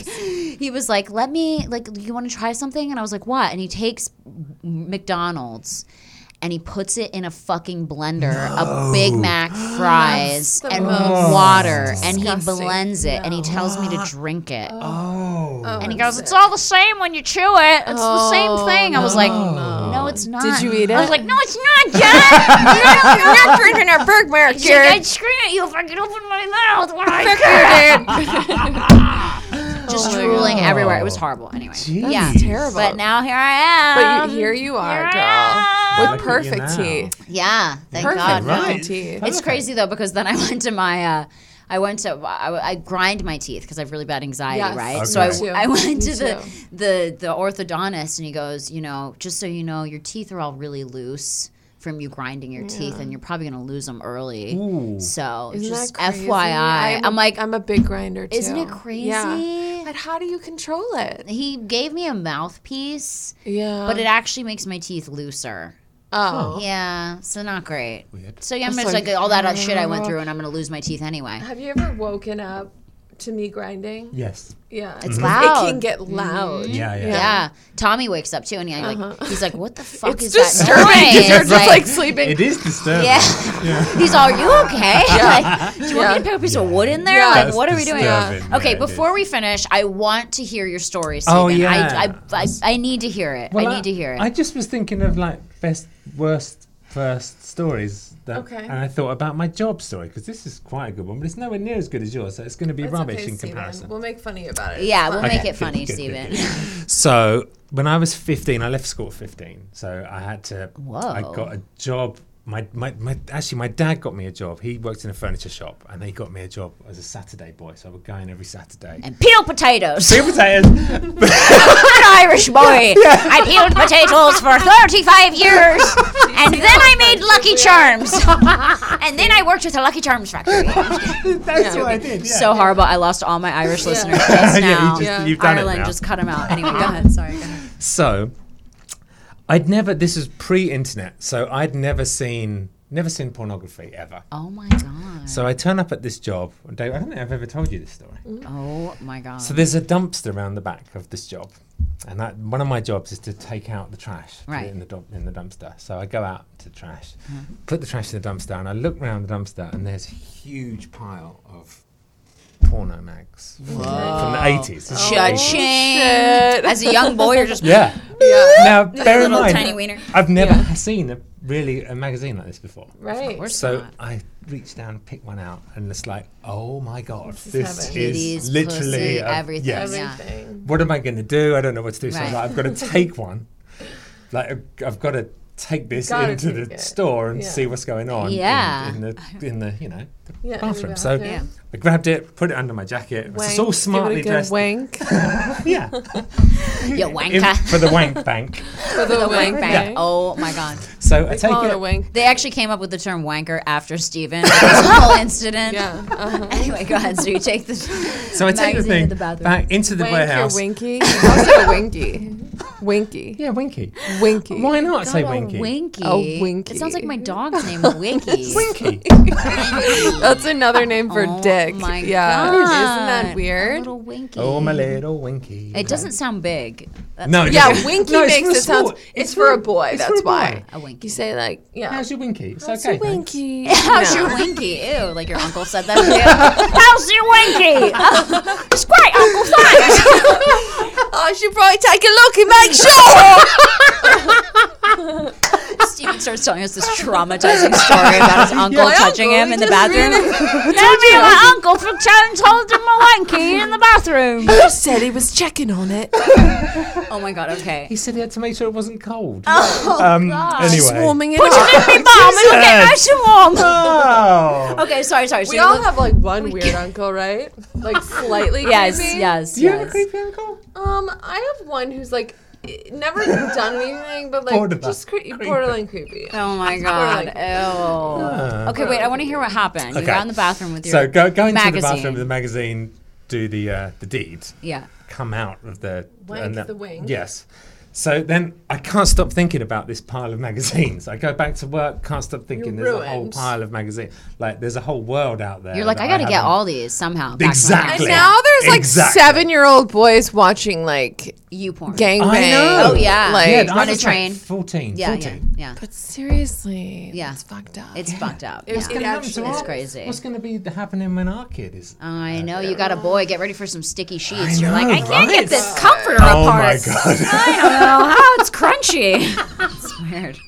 [SPEAKER 2] like, let me, like, you want to try something? And I was like, what? And he takes McDonald's and he puts it in a fucking blender, a Big Mac fries
[SPEAKER 3] the
[SPEAKER 2] and
[SPEAKER 3] most
[SPEAKER 2] water, and he
[SPEAKER 3] disgusting.
[SPEAKER 2] blends it and he tells me to drink it.
[SPEAKER 4] Oh.
[SPEAKER 2] And he goes, it's all the same when you chew it. It's the same thing. I was like, no, it's not.
[SPEAKER 3] Did you eat
[SPEAKER 2] I was
[SPEAKER 3] it?
[SPEAKER 2] like, no, it's not, Dad. You're not drinking a Big Mac. He's like, I'd scream at you if I could open my mouth when I could. Just drooling everywhere. It was horrible. Anyway, yeah,
[SPEAKER 3] terrible.
[SPEAKER 2] But now here I am.
[SPEAKER 3] But here you are,
[SPEAKER 2] Here
[SPEAKER 3] girl,
[SPEAKER 2] I
[SPEAKER 3] with
[SPEAKER 4] Look at you
[SPEAKER 3] perfect
[SPEAKER 4] now.
[SPEAKER 3] teeth.
[SPEAKER 2] Yeah, thank
[SPEAKER 3] Perfect
[SPEAKER 2] God.
[SPEAKER 4] Right.
[SPEAKER 3] teeth.
[SPEAKER 2] It's crazy though because then I went to my. I grind my teeth because I have really bad anxiety,
[SPEAKER 3] Yes.
[SPEAKER 2] right?
[SPEAKER 4] Okay.
[SPEAKER 2] So
[SPEAKER 3] Me too.
[SPEAKER 2] I went
[SPEAKER 3] Me
[SPEAKER 2] to
[SPEAKER 3] too.
[SPEAKER 2] the orthodontist and he goes, just so you know, your teeth are all really loose from you grinding your teeth and you're probably going to lose them early.
[SPEAKER 4] Ooh.
[SPEAKER 2] So
[SPEAKER 3] Isn't
[SPEAKER 2] just
[SPEAKER 3] that crazy?
[SPEAKER 2] FYI. I'm like,
[SPEAKER 3] I'm a big grinder too.
[SPEAKER 2] isn't it crazy?
[SPEAKER 3] Yeah. But how do you control it?
[SPEAKER 2] He gave me a mouthpiece,
[SPEAKER 3] Yeah.
[SPEAKER 2] but it actually makes my teeth looser.
[SPEAKER 3] Oh.
[SPEAKER 2] Yeah, so not great.
[SPEAKER 4] Weird.
[SPEAKER 2] So yeah, I'm
[SPEAKER 3] That's
[SPEAKER 2] just
[SPEAKER 3] like-
[SPEAKER 2] like all that shit I went through, and I'm gonna lose my teeth anyway.
[SPEAKER 3] Have you ever woken up to me grinding?
[SPEAKER 4] Yes.
[SPEAKER 3] Yeah.
[SPEAKER 2] It's
[SPEAKER 3] It
[SPEAKER 2] loud.
[SPEAKER 3] can get loud.
[SPEAKER 4] Yeah, yeah.
[SPEAKER 2] Yeah. Tommy wakes up too, and he's like, "What the fuck
[SPEAKER 3] It's
[SPEAKER 2] is that
[SPEAKER 3] disturbing
[SPEAKER 2] noise?"
[SPEAKER 3] because you're
[SPEAKER 2] It's
[SPEAKER 3] just like sleeping.
[SPEAKER 4] It is disturbing.
[SPEAKER 2] yeah. He's all, "Are you okay? Like, do you want me to pick a piece of wood in there?
[SPEAKER 3] Yeah.
[SPEAKER 2] Like,
[SPEAKER 4] That's
[SPEAKER 2] what are we doing?"
[SPEAKER 4] disturbing.
[SPEAKER 2] Okay,
[SPEAKER 4] Yeah, it
[SPEAKER 2] before
[SPEAKER 4] is.
[SPEAKER 2] we finish, I want to hear your story, Stephen.
[SPEAKER 4] Oh, yeah.
[SPEAKER 2] I need to hear it.
[SPEAKER 4] Well,
[SPEAKER 2] I need to hear it.
[SPEAKER 4] I just was thinking of like best, worst, first stories.
[SPEAKER 3] Okay.
[SPEAKER 4] And I thought about my job story because this is quite a good one, but it's nowhere near as good as yours, so it's going to be
[SPEAKER 3] It's
[SPEAKER 4] rubbish
[SPEAKER 3] okay,
[SPEAKER 4] in
[SPEAKER 3] Steven.
[SPEAKER 4] comparison.
[SPEAKER 3] We'll make fun of you about it.
[SPEAKER 2] Yeah, we'll
[SPEAKER 3] It's
[SPEAKER 2] make
[SPEAKER 3] fine.
[SPEAKER 2] it funny,
[SPEAKER 4] Good,
[SPEAKER 2] Stephen.
[SPEAKER 4] good. So when I was 15, I left school at 15. So I had to.
[SPEAKER 2] Whoa.
[SPEAKER 4] I got a job my dad got me a job. He worked in a furniture shop, and he got me a job as a Saturday boy. So I would go in every Saturday.
[SPEAKER 2] And peeled potatoes.
[SPEAKER 4] Sweet potatoes.
[SPEAKER 2] An Irish boy. I peeled potatoes for 35 years. And then I made Lucky Charms. And then I worked with a Lucky Charms factory.
[SPEAKER 4] That's what I did. Yeah.
[SPEAKER 2] So horrible. I lost all my Irish listeners just now.
[SPEAKER 4] You've done
[SPEAKER 2] Ireland
[SPEAKER 4] it now.
[SPEAKER 2] just cut them out. Anyway, go ahead. Sorry. Go ahead.
[SPEAKER 4] So, this was pre-internet, so I'd never seen pornography ever.
[SPEAKER 2] Oh my God.
[SPEAKER 4] So I turn up at this job. Dave, I don't think I've ever told you this story.
[SPEAKER 2] Oh my God.
[SPEAKER 4] So there's a dumpster around the back of this job, and one of my jobs is to take out the trash, put it in the dumpster. So I go out to trash, put the trash in the dumpster, and I look around the dumpster, and there's a huge pile of porno mags from the 80s.
[SPEAKER 2] Cha-ching. As a young boy, you're just
[SPEAKER 4] Yeah. Now, bear in
[SPEAKER 2] little
[SPEAKER 4] mind,
[SPEAKER 2] tiny wiener.
[SPEAKER 4] I've never seen a magazine like this before.
[SPEAKER 3] Right.
[SPEAKER 4] So I reach down and pick one out, and it's like, oh my God, this
[SPEAKER 2] Titties,
[SPEAKER 4] is literally
[SPEAKER 2] pussy, everything.
[SPEAKER 4] Yes.
[SPEAKER 2] Yeah.
[SPEAKER 3] Everything.
[SPEAKER 4] What am I going to do? I don't know what to do. So
[SPEAKER 2] Right.
[SPEAKER 4] I'm like, I've got to take one. Like I've got to take this
[SPEAKER 3] Gotta
[SPEAKER 4] into
[SPEAKER 3] take
[SPEAKER 4] the
[SPEAKER 3] it.
[SPEAKER 4] store and
[SPEAKER 3] Yeah.
[SPEAKER 4] see what's going on
[SPEAKER 2] Yeah.
[SPEAKER 4] in the
[SPEAKER 3] in the
[SPEAKER 4] bathroom. So
[SPEAKER 3] bathroom.
[SPEAKER 4] I grabbed it, put it under my jacket. It's all smartly
[SPEAKER 3] give it a
[SPEAKER 4] dressed.
[SPEAKER 3] good wank.
[SPEAKER 4] Yeah.
[SPEAKER 2] You wanker.
[SPEAKER 4] For the wank bank.
[SPEAKER 3] For the wank
[SPEAKER 2] Bank. Oh my God.
[SPEAKER 4] So I take
[SPEAKER 3] Call it
[SPEAKER 4] it.
[SPEAKER 3] a wank.
[SPEAKER 2] They actually came up with the term wanker after Stephen. This whole incident.
[SPEAKER 3] Yeah.
[SPEAKER 2] Anyway, go ahead. So you take the
[SPEAKER 4] So I take the
[SPEAKER 2] magazine
[SPEAKER 4] thing
[SPEAKER 2] to the bathroom.
[SPEAKER 4] back into the
[SPEAKER 3] Wank
[SPEAKER 4] warehouse.
[SPEAKER 3] or winky. Also winky. Winky.
[SPEAKER 4] Yeah, Winky.
[SPEAKER 3] Winky.
[SPEAKER 4] Why not say
[SPEAKER 2] God,
[SPEAKER 4] Winky?
[SPEAKER 2] Winky.
[SPEAKER 3] A Winky.
[SPEAKER 2] It sounds like my dog's name, Winky.
[SPEAKER 4] Winky.
[SPEAKER 3] That's another name for
[SPEAKER 2] Oh
[SPEAKER 3] dick.
[SPEAKER 2] my
[SPEAKER 3] yeah.
[SPEAKER 2] God.
[SPEAKER 3] Isn't that
[SPEAKER 2] A
[SPEAKER 3] weird?
[SPEAKER 2] little Winky.
[SPEAKER 4] Oh, my little Winky.
[SPEAKER 2] It doesn't sound big. That's
[SPEAKER 4] No, it
[SPEAKER 3] Yeah,
[SPEAKER 4] doesn't.
[SPEAKER 3] winky
[SPEAKER 4] No, it's
[SPEAKER 3] makes
[SPEAKER 4] for
[SPEAKER 3] it sound.
[SPEAKER 4] sport.
[SPEAKER 3] It's for a boy.
[SPEAKER 4] it's for
[SPEAKER 3] That's
[SPEAKER 4] a boy.
[SPEAKER 3] why.
[SPEAKER 2] a Winky.
[SPEAKER 3] You say like, yeah.
[SPEAKER 4] How's your Winky? It's
[SPEAKER 3] How's
[SPEAKER 4] okay.
[SPEAKER 3] your
[SPEAKER 4] thanks.
[SPEAKER 3] winky?
[SPEAKER 2] How's
[SPEAKER 3] No.
[SPEAKER 2] your Winky? Ew, like your uncle said that to you. How's your Winky? It's great, Uncle. Thanks.
[SPEAKER 3] I should probably take a look and make sure.
[SPEAKER 2] Stephen starts telling us this traumatizing story about his uncle
[SPEAKER 3] My
[SPEAKER 2] touching
[SPEAKER 3] uncle,
[SPEAKER 2] him in
[SPEAKER 3] he
[SPEAKER 2] the
[SPEAKER 3] just
[SPEAKER 2] bathroom.
[SPEAKER 3] really-
[SPEAKER 2] Maybe my uncle from town told him my Winky in the bathroom.
[SPEAKER 3] He just said he was checking on it.
[SPEAKER 2] Oh my God. Okay.
[SPEAKER 4] He said he had to make sure it wasn't cold.
[SPEAKER 2] Oh,
[SPEAKER 3] Just
[SPEAKER 4] Anyway.
[SPEAKER 3] warming it
[SPEAKER 2] Put
[SPEAKER 3] up.
[SPEAKER 2] it in me balm. It'll get nice and warm.
[SPEAKER 4] Oh.
[SPEAKER 2] Okay. Sorry. So
[SPEAKER 3] We
[SPEAKER 2] you
[SPEAKER 3] all
[SPEAKER 2] look-
[SPEAKER 3] have like one weird uncle, right? Like slightly
[SPEAKER 2] Yes.
[SPEAKER 3] creepy.
[SPEAKER 2] Yes.
[SPEAKER 4] Do you have a
[SPEAKER 2] Yes.
[SPEAKER 4] creepy uncle?
[SPEAKER 3] I have one who's like never done anything, but like
[SPEAKER 4] Borderline
[SPEAKER 3] just
[SPEAKER 4] creepy.
[SPEAKER 3] borderline creepy.
[SPEAKER 2] Oh my God.
[SPEAKER 3] like-
[SPEAKER 2] Ew. Okay. Wait. I want to hear what happened. You
[SPEAKER 4] Okay.
[SPEAKER 2] got in the bathroom with your
[SPEAKER 4] So go into
[SPEAKER 2] magazine.
[SPEAKER 4] the bathroom with the magazine, do the deed,
[SPEAKER 2] Yeah.
[SPEAKER 4] come out of the
[SPEAKER 3] Wank the wing.
[SPEAKER 4] Yes. So then I can't stop thinking about this pile of magazines. I go back to work, can't stop thinking
[SPEAKER 3] You're
[SPEAKER 4] there's a whole
[SPEAKER 3] ruined.
[SPEAKER 4] pile of magazines. Like there's a whole world out there.
[SPEAKER 2] You're like,
[SPEAKER 4] that
[SPEAKER 2] I got to get
[SPEAKER 4] haven't-
[SPEAKER 2] all these somehow. back to my
[SPEAKER 4] Exactly.
[SPEAKER 3] And
[SPEAKER 2] house.
[SPEAKER 3] now there's like
[SPEAKER 4] Exactly.
[SPEAKER 3] 7-year-old boys watching like
[SPEAKER 2] You porn.
[SPEAKER 3] gangbang.
[SPEAKER 4] I know.
[SPEAKER 2] Oh, yeah.
[SPEAKER 3] Like,
[SPEAKER 4] Yeah,
[SPEAKER 2] Run
[SPEAKER 4] I
[SPEAKER 2] a
[SPEAKER 4] was like
[SPEAKER 2] train.
[SPEAKER 4] 14.
[SPEAKER 2] Yeah.
[SPEAKER 4] 14.
[SPEAKER 2] Yeah.
[SPEAKER 3] but seriously,
[SPEAKER 2] Yeah.
[SPEAKER 3] it's fucked up.
[SPEAKER 2] It's fucked up.
[SPEAKER 3] It's
[SPEAKER 2] yeah.
[SPEAKER 3] gonna happen to
[SPEAKER 2] It's
[SPEAKER 3] us.
[SPEAKER 2] crazy.
[SPEAKER 4] What's going to be happening when our kid is?
[SPEAKER 2] I know you got a boy. Get ready for some sticky sheets.
[SPEAKER 4] I
[SPEAKER 2] You're like,
[SPEAKER 4] know,
[SPEAKER 2] I can't
[SPEAKER 4] right?
[SPEAKER 2] get this comforter
[SPEAKER 4] Oh
[SPEAKER 2] apart.
[SPEAKER 4] my God.
[SPEAKER 2] I don't know how it's crunchy. It's weird.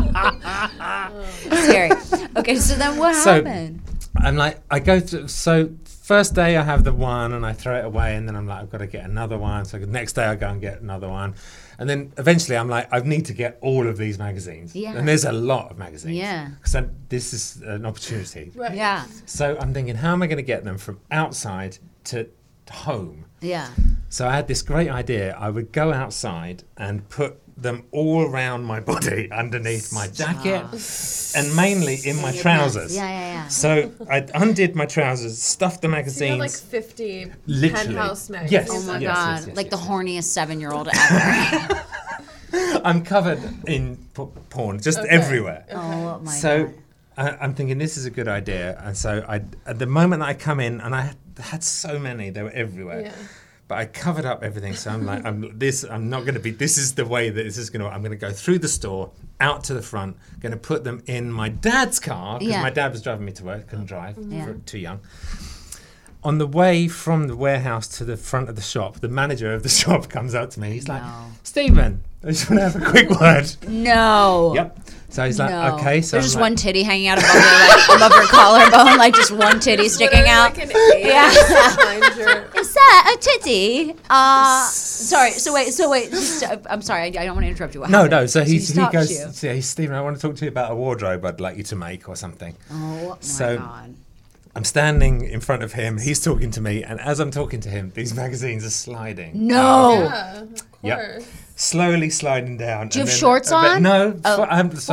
[SPEAKER 2] Scary. Okay, so then what
[SPEAKER 4] So-
[SPEAKER 2] happened?
[SPEAKER 4] I'm like, I go through. So first day I have the one and I throw it away, and then I'm like, I've got to get another one. So the next day I go and get another one, and then eventually I'm like, I need to get all of these magazines.
[SPEAKER 2] Yeah.
[SPEAKER 4] And there's a lot of magazines.
[SPEAKER 2] Yeah.
[SPEAKER 4] Because this is an opportunity.
[SPEAKER 3] Right.
[SPEAKER 2] Yeah.
[SPEAKER 4] So I'm thinking, how am I going to get them from outside to home?
[SPEAKER 2] Yeah.
[SPEAKER 4] So I had this great idea. I would go outside and put them all around my body underneath my jacket and mainly in my trousers.
[SPEAKER 2] Yeah, yeah, yeah.
[SPEAKER 4] So I undid my trousers, stuffed the
[SPEAKER 3] You
[SPEAKER 4] magazines.
[SPEAKER 3] have like 50
[SPEAKER 4] Literally.
[SPEAKER 3] penthouse magazines.
[SPEAKER 4] Yes.
[SPEAKER 2] Oh my
[SPEAKER 4] Yes,
[SPEAKER 2] God.
[SPEAKER 4] yes, yes,
[SPEAKER 2] like
[SPEAKER 4] yes.
[SPEAKER 2] the horniest 7-year-old ever.
[SPEAKER 4] I'm covered in porn, just everywhere.
[SPEAKER 2] Oh my
[SPEAKER 4] So
[SPEAKER 2] God.
[SPEAKER 4] I'm thinking this is a good idea. And so at the moment that I come in, and I had so many, they were everywhere.
[SPEAKER 3] Yeah.
[SPEAKER 4] But I covered up everything, so I'm like, I'm not going to be. This is the way that this is going to. I'm going to go through the store, out to the front, going to put them in my dad's car because
[SPEAKER 2] Yeah.
[SPEAKER 4] my dad was driving me to work, couldn't drive,
[SPEAKER 2] Yeah.
[SPEAKER 4] too young. On the way from the warehouse to the front of the shop, the manager of the shop comes up to me. He's like, Stephen, I just want to have a quick word.
[SPEAKER 2] No.
[SPEAKER 4] Yep. So he's like,
[SPEAKER 2] No.
[SPEAKER 4] okay. So
[SPEAKER 2] There's
[SPEAKER 4] I'm
[SPEAKER 2] just
[SPEAKER 4] like,
[SPEAKER 2] one titty hanging out above your collarbone, like just one titty sticking out.
[SPEAKER 3] Like an behind your-
[SPEAKER 2] Is that a titty? Sorry. So wait. Just, I'm sorry. I don't want to interrupt you. What
[SPEAKER 4] No,
[SPEAKER 2] happened?
[SPEAKER 4] no. So he
[SPEAKER 2] stops
[SPEAKER 4] goes,
[SPEAKER 2] you.
[SPEAKER 4] yeah, he's Stephen, I want to talk to you about a wardrobe I'd like you to make or something.
[SPEAKER 2] Oh my
[SPEAKER 4] So-
[SPEAKER 2] God.
[SPEAKER 4] I'm standing in front of him. He's talking to me, and as I'm talking to him, these magazines are sliding.
[SPEAKER 2] No.
[SPEAKER 3] Yeah, of
[SPEAKER 4] Yep.
[SPEAKER 3] course.
[SPEAKER 4] Slowly sliding down.
[SPEAKER 2] Do you
[SPEAKER 4] and
[SPEAKER 2] have
[SPEAKER 4] then
[SPEAKER 2] shorts
[SPEAKER 4] a bit-
[SPEAKER 2] on?
[SPEAKER 4] No.
[SPEAKER 2] Oh,
[SPEAKER 4] So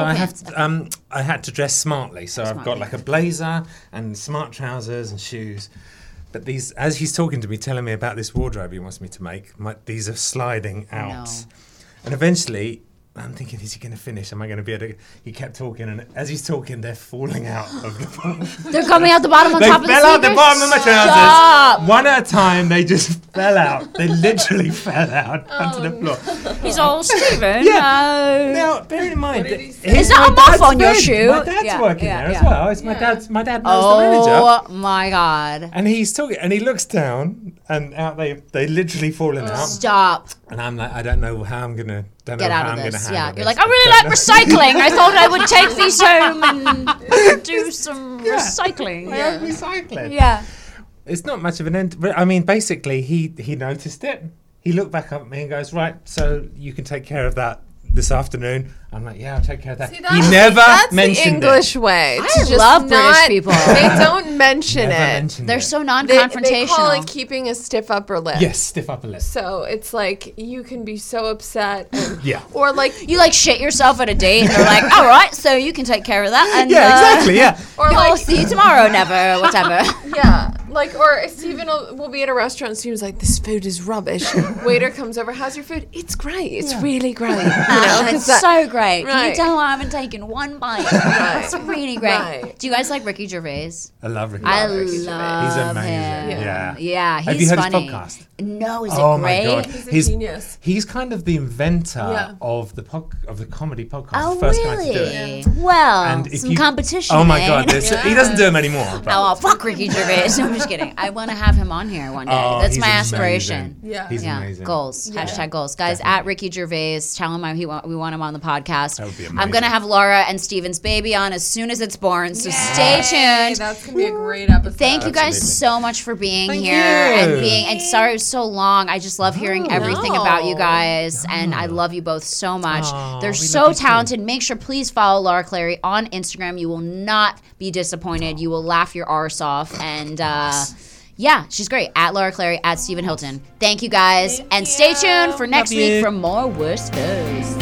[SPEAKER 4] I had to dress smartly. So I've got like a blazer and smart trousers and shoes. But these, as he's talking to me, telling me about this wardrobe he wants me to make, these are sliding out.
[SPEAKER 2] No.
[SPEAKER 4] And eventually, I'm thinking, is he going to finish? Am I going to be able to? He kept talking, and as he's talking, they're falling out of the bottom.
[SPEAKER 2] They're coming out the bottom on
[SPEAKER 4] They
[SPEAKER 2] top of the
[SPEAKER 4] fell out the
[SPEAKER 2] sneakers?
[SPEAKER 4] bottom of my trousers.
[SPEAKER 2] Stop.
[SPEAKER 4] One at a time, they just fell out. They literally fell out onto the floor.
[SPEAKER 2] He's all Stephen.
[SPEAKER 4] Yeah. Now, bear in mind,
[SPEAKER 3] did he say?
[SPEAKER 4] it's
[SPEAKER 2] Is that
[SPEAKER 4] my
[SPEAKER 2] a muff
[SPEAKER 4] dad's
[SPEAKER 2] on your
[SPEAKER 4] friend.
[SPEAKER 2] shoe?
[SPEAKER 4] My dad's
[SPEAKER 2] Yeah,
[SPEAKER 4] working
[SPEAKER 2] yeah,
[SPEAKER 4] there
[SPEAKER 2] yeah.
[SPEAKER 4] as well. It's my dad knows the manager.
[SPEAKER 2] Oh my God.
[SPEAKER 4] And he's talking, and he looks down, and out they literally fallen out.
[SPEAKER 2] Stop.
[SPEAKER 4] And I'm like, I don't know how I'm gonna
[SPEAKER 2] Get
[SPEAKER 4] how
[SPEAKER 2] out
[SPEAKER 4] I'm
[SPEAKER 2] of
[SPEAKER 4] gonna
[SPEAKER 2] this.
[SPEAKER 4] handle
[SPEAKER 2] Yeah.
[SPEAKER 4] this.
[SPEAKER 2] You're like, I really like recycling. I thought I would take these home and do some recycling.
[SPEAKER 4] I am recycling.
[SPEAKER 2] Yeah.
[SPEAKER 4] It's not much of an end. But I mean, basically, he noticed it. He looked back up at me and goes, right, so you can take care of that this afternoon. I'm like, yeah, I'll take care of that.
[SPEAKER 3] See,
[SPEAKER 4] He never
[SPEAKER 3] that's
[SPEAKER 4] mentioned
[SPEAKER 3] the English way.
[SPEAKER 2] I
[SPEAKER 3] to just
[SPEAKER 2] love British
[SPEAKER 3] not-
[SPEAKER 2] people.
[SPEAKER 3] They don't mention
[SPEAKER 4] it. Never
[SPEAKER 3] it.
[SPEAKER 4] mentioned
[SPEAKER 2] They're
[SPEAKER 4] it.
[SPEAKER 2] so
[SPEAKER 3] They
[SPEAKER 2] non-confrontational.
[SPEAKER 3] call it keeping a stiff upper lip.
[SPEAKER 4] Yes, stiff upper lip.
[SPEAKER 3] So it's like you can be so upset. And,
[SPEAKER 4] Yeah.
[SPEAKER 3] Or like
[SPEAKER 2] You like shit yourself at a date and they're like, all right, so you can take care of that. And,
[SPEAKER 4] Yeah, exactly. Yeah.
[SPEAKER 3] or
[SPEAKER 2] I'll
[SPEAKER 3] like
[SPEAKER 2] see you tomorrow, never, whatever.
[SPEAKER 3] yeah. Like or Stephen will be at a restaurant and Stephen's like, this food is rubbish. Waiter comes over, how's your food? It's great. It's really great. You know, 'cause
[SPEAKER 2] It's
[SPEAKER 3] that-
[SPEAKER 2] so great. Can you
[SPEAKER 3] Right.
[SPEAKER 2] tell I haven't taken one bite? It's really great.
[SPEAKER 3] Right.
[SPEAKER 2] Do you guys like Ricky Gervais?
[SPEAKER 4] I love Ricky.
[SPEAKER 2] I
[SPEAKER 4] Gervais.
[SPEAKER 2] love
[SPEAKER 4] He's amazing.
[SPEAKER 2] him.
[SPEAKER 4] Yeah.
[SPEAKER 2] Yeah, he's
[SPEAKER 4] Have you heard
[SPEAKER 2] funny.
[SPEAKER 4] his podcast?
[SPEAKER 2] No, is it
[SPEAKER 4] Oh
[SPEAKER 2] great?
[SPEAKER 4] my god,
[SPEAKER 3] He's a genius.
[SPEAKER 4] He's kind of the inventor
[SPEAKER 3] Yeah.
[SPEAKER 4] of the comedy podcast.
[SPEAKER 2] Oh,
[SPEAKER 4] the first guy to do
[SPEAKER 2] really?
[SPEAKER 4] it.
[SPEAKER 2] Well,
[SPEAKER 4] And if
[SPEAKER 2] some
[SPEAKER 4] you-
[SPEAKER 2] competition.
[SPEAKER 4] Oh my
[SPEAKER 2] eh?
[SPEAKER 4] god, he doesn't do them anymore. But
[SPEAKER 2] Oh, fuck Ricky Gervais. No, I'm just kidding. I want to have him on here one day.
[SPEAKER 4] Oh,
[SPEAKER 2] That's
[SPEAKER 4] he's
[SPEAKER 2] my
[SPEAKER 4] amazing.
[SPEAKER 2] aspiration.
[SPEAKER 3] Yeah.
[SPEAKER 4] He's
[SPEAKER 2] Yeah,
[SPEAKER 4] amazing.
[SPEAKER 2] goals. Hashtag goals. Guys, at Ricky Gervais, tell him we want him on the podcast.
[SPEAKER 4] That would be
[SPEAKER 2] I'm
[SPEAKER 4] amazing.
[SPEAKER 2] going to have Laura and Steven's baby on as soon as it's born, so stay tuned.
[SPEAKER 3] That's gonna be a great episode.
[SPEAKER 2] Thank you guys
[SPEAKER 4] Absolutely.
[SPEAKER 2] so much for being
[SPEAKER 4] Thank
[SPEAKER 2] here
[SPEAKER 4] you.
[SPEAKER 2] and sorry it was so long. I just love hearing everything about you guys and I love you both so much.
[SPEAKER 4] Aw,
[SPEAKER 2] They're
[SPEAKER 4] we
[SPEAKER 2] so
[SPEAKER 4] love you too.
[SPEAKER 2] talented. Make sure please follow Laura Clary on Instagram. You will not be disappointed. You will laugh your arse off and yeah, she's great. At Laura Clary, at Stephen Hilton. Thank you guys. And stay tuned for next
[SPEAKER 4] Love
[SPEAKER 2] week
[SPEAKER 4] you.
[SPEAKER 2] for more Worst Firsts.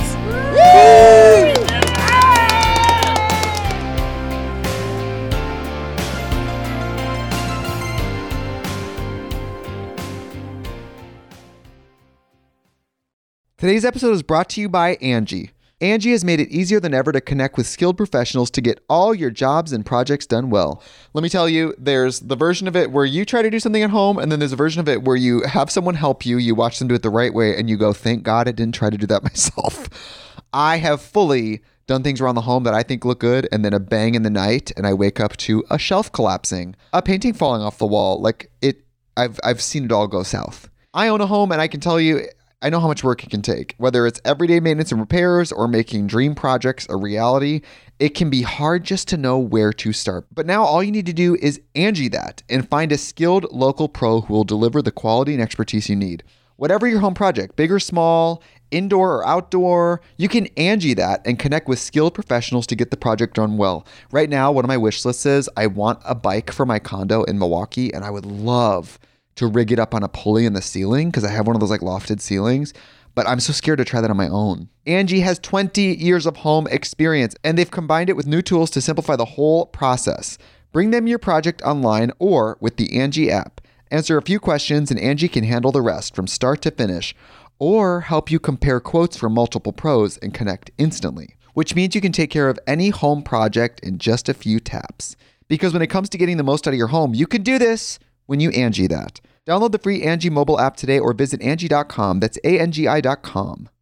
[SPEAKER 1] Today's episode is brought to you by Angie. Angie has made it easier than ever to connect with skilled professionals to get all your jobs and projects done well. Let me tell you, there's the version of it where you try to do something at home, and then there's a version of it where you have someone help you, you watch them do it the right way, and you go, thank God I didn't try to do that myself. I have fully done things around the home that I think look good, and then a bang in the night, and I wake up to a shelf collapsing, a painting falling off the wall. I've seen it all go south. I own a home, and I can tell you, I know how much work it can take. Whether it's everyday maintenance and repairs or making dream projects a reality, it can be hard just to know where to start. But now all you need to do is Angie that and find a skilled local pro who will deliver the quality and expertise you need. Whatever your home project, big or small, indoor or outdoor, you can Angie that and connect with skilled professionals to get the project done well. Right now, one of my wish lists is I want a bike for my condo in Milwaukee, and I would love to rig it up on a pulley in the ceiling because I have one of those like lofted ceilings, but I'm so scared to try that on my own. Angie has 20 years of home experience, and they've combined it with new tools to simplify the whole process. Bring them your project online or with the Angie app. Answer a few questions and Angie can handle the rest from start to finish, or help you compare quotes from multiple pros and connect instantly, which means you can take care of any home project in just a few taps. Because when it comes to getting the most out of your home, you can do this when you Angie that. Download the free Angie mobile app today or visit Angie.com. That's ANGI.com.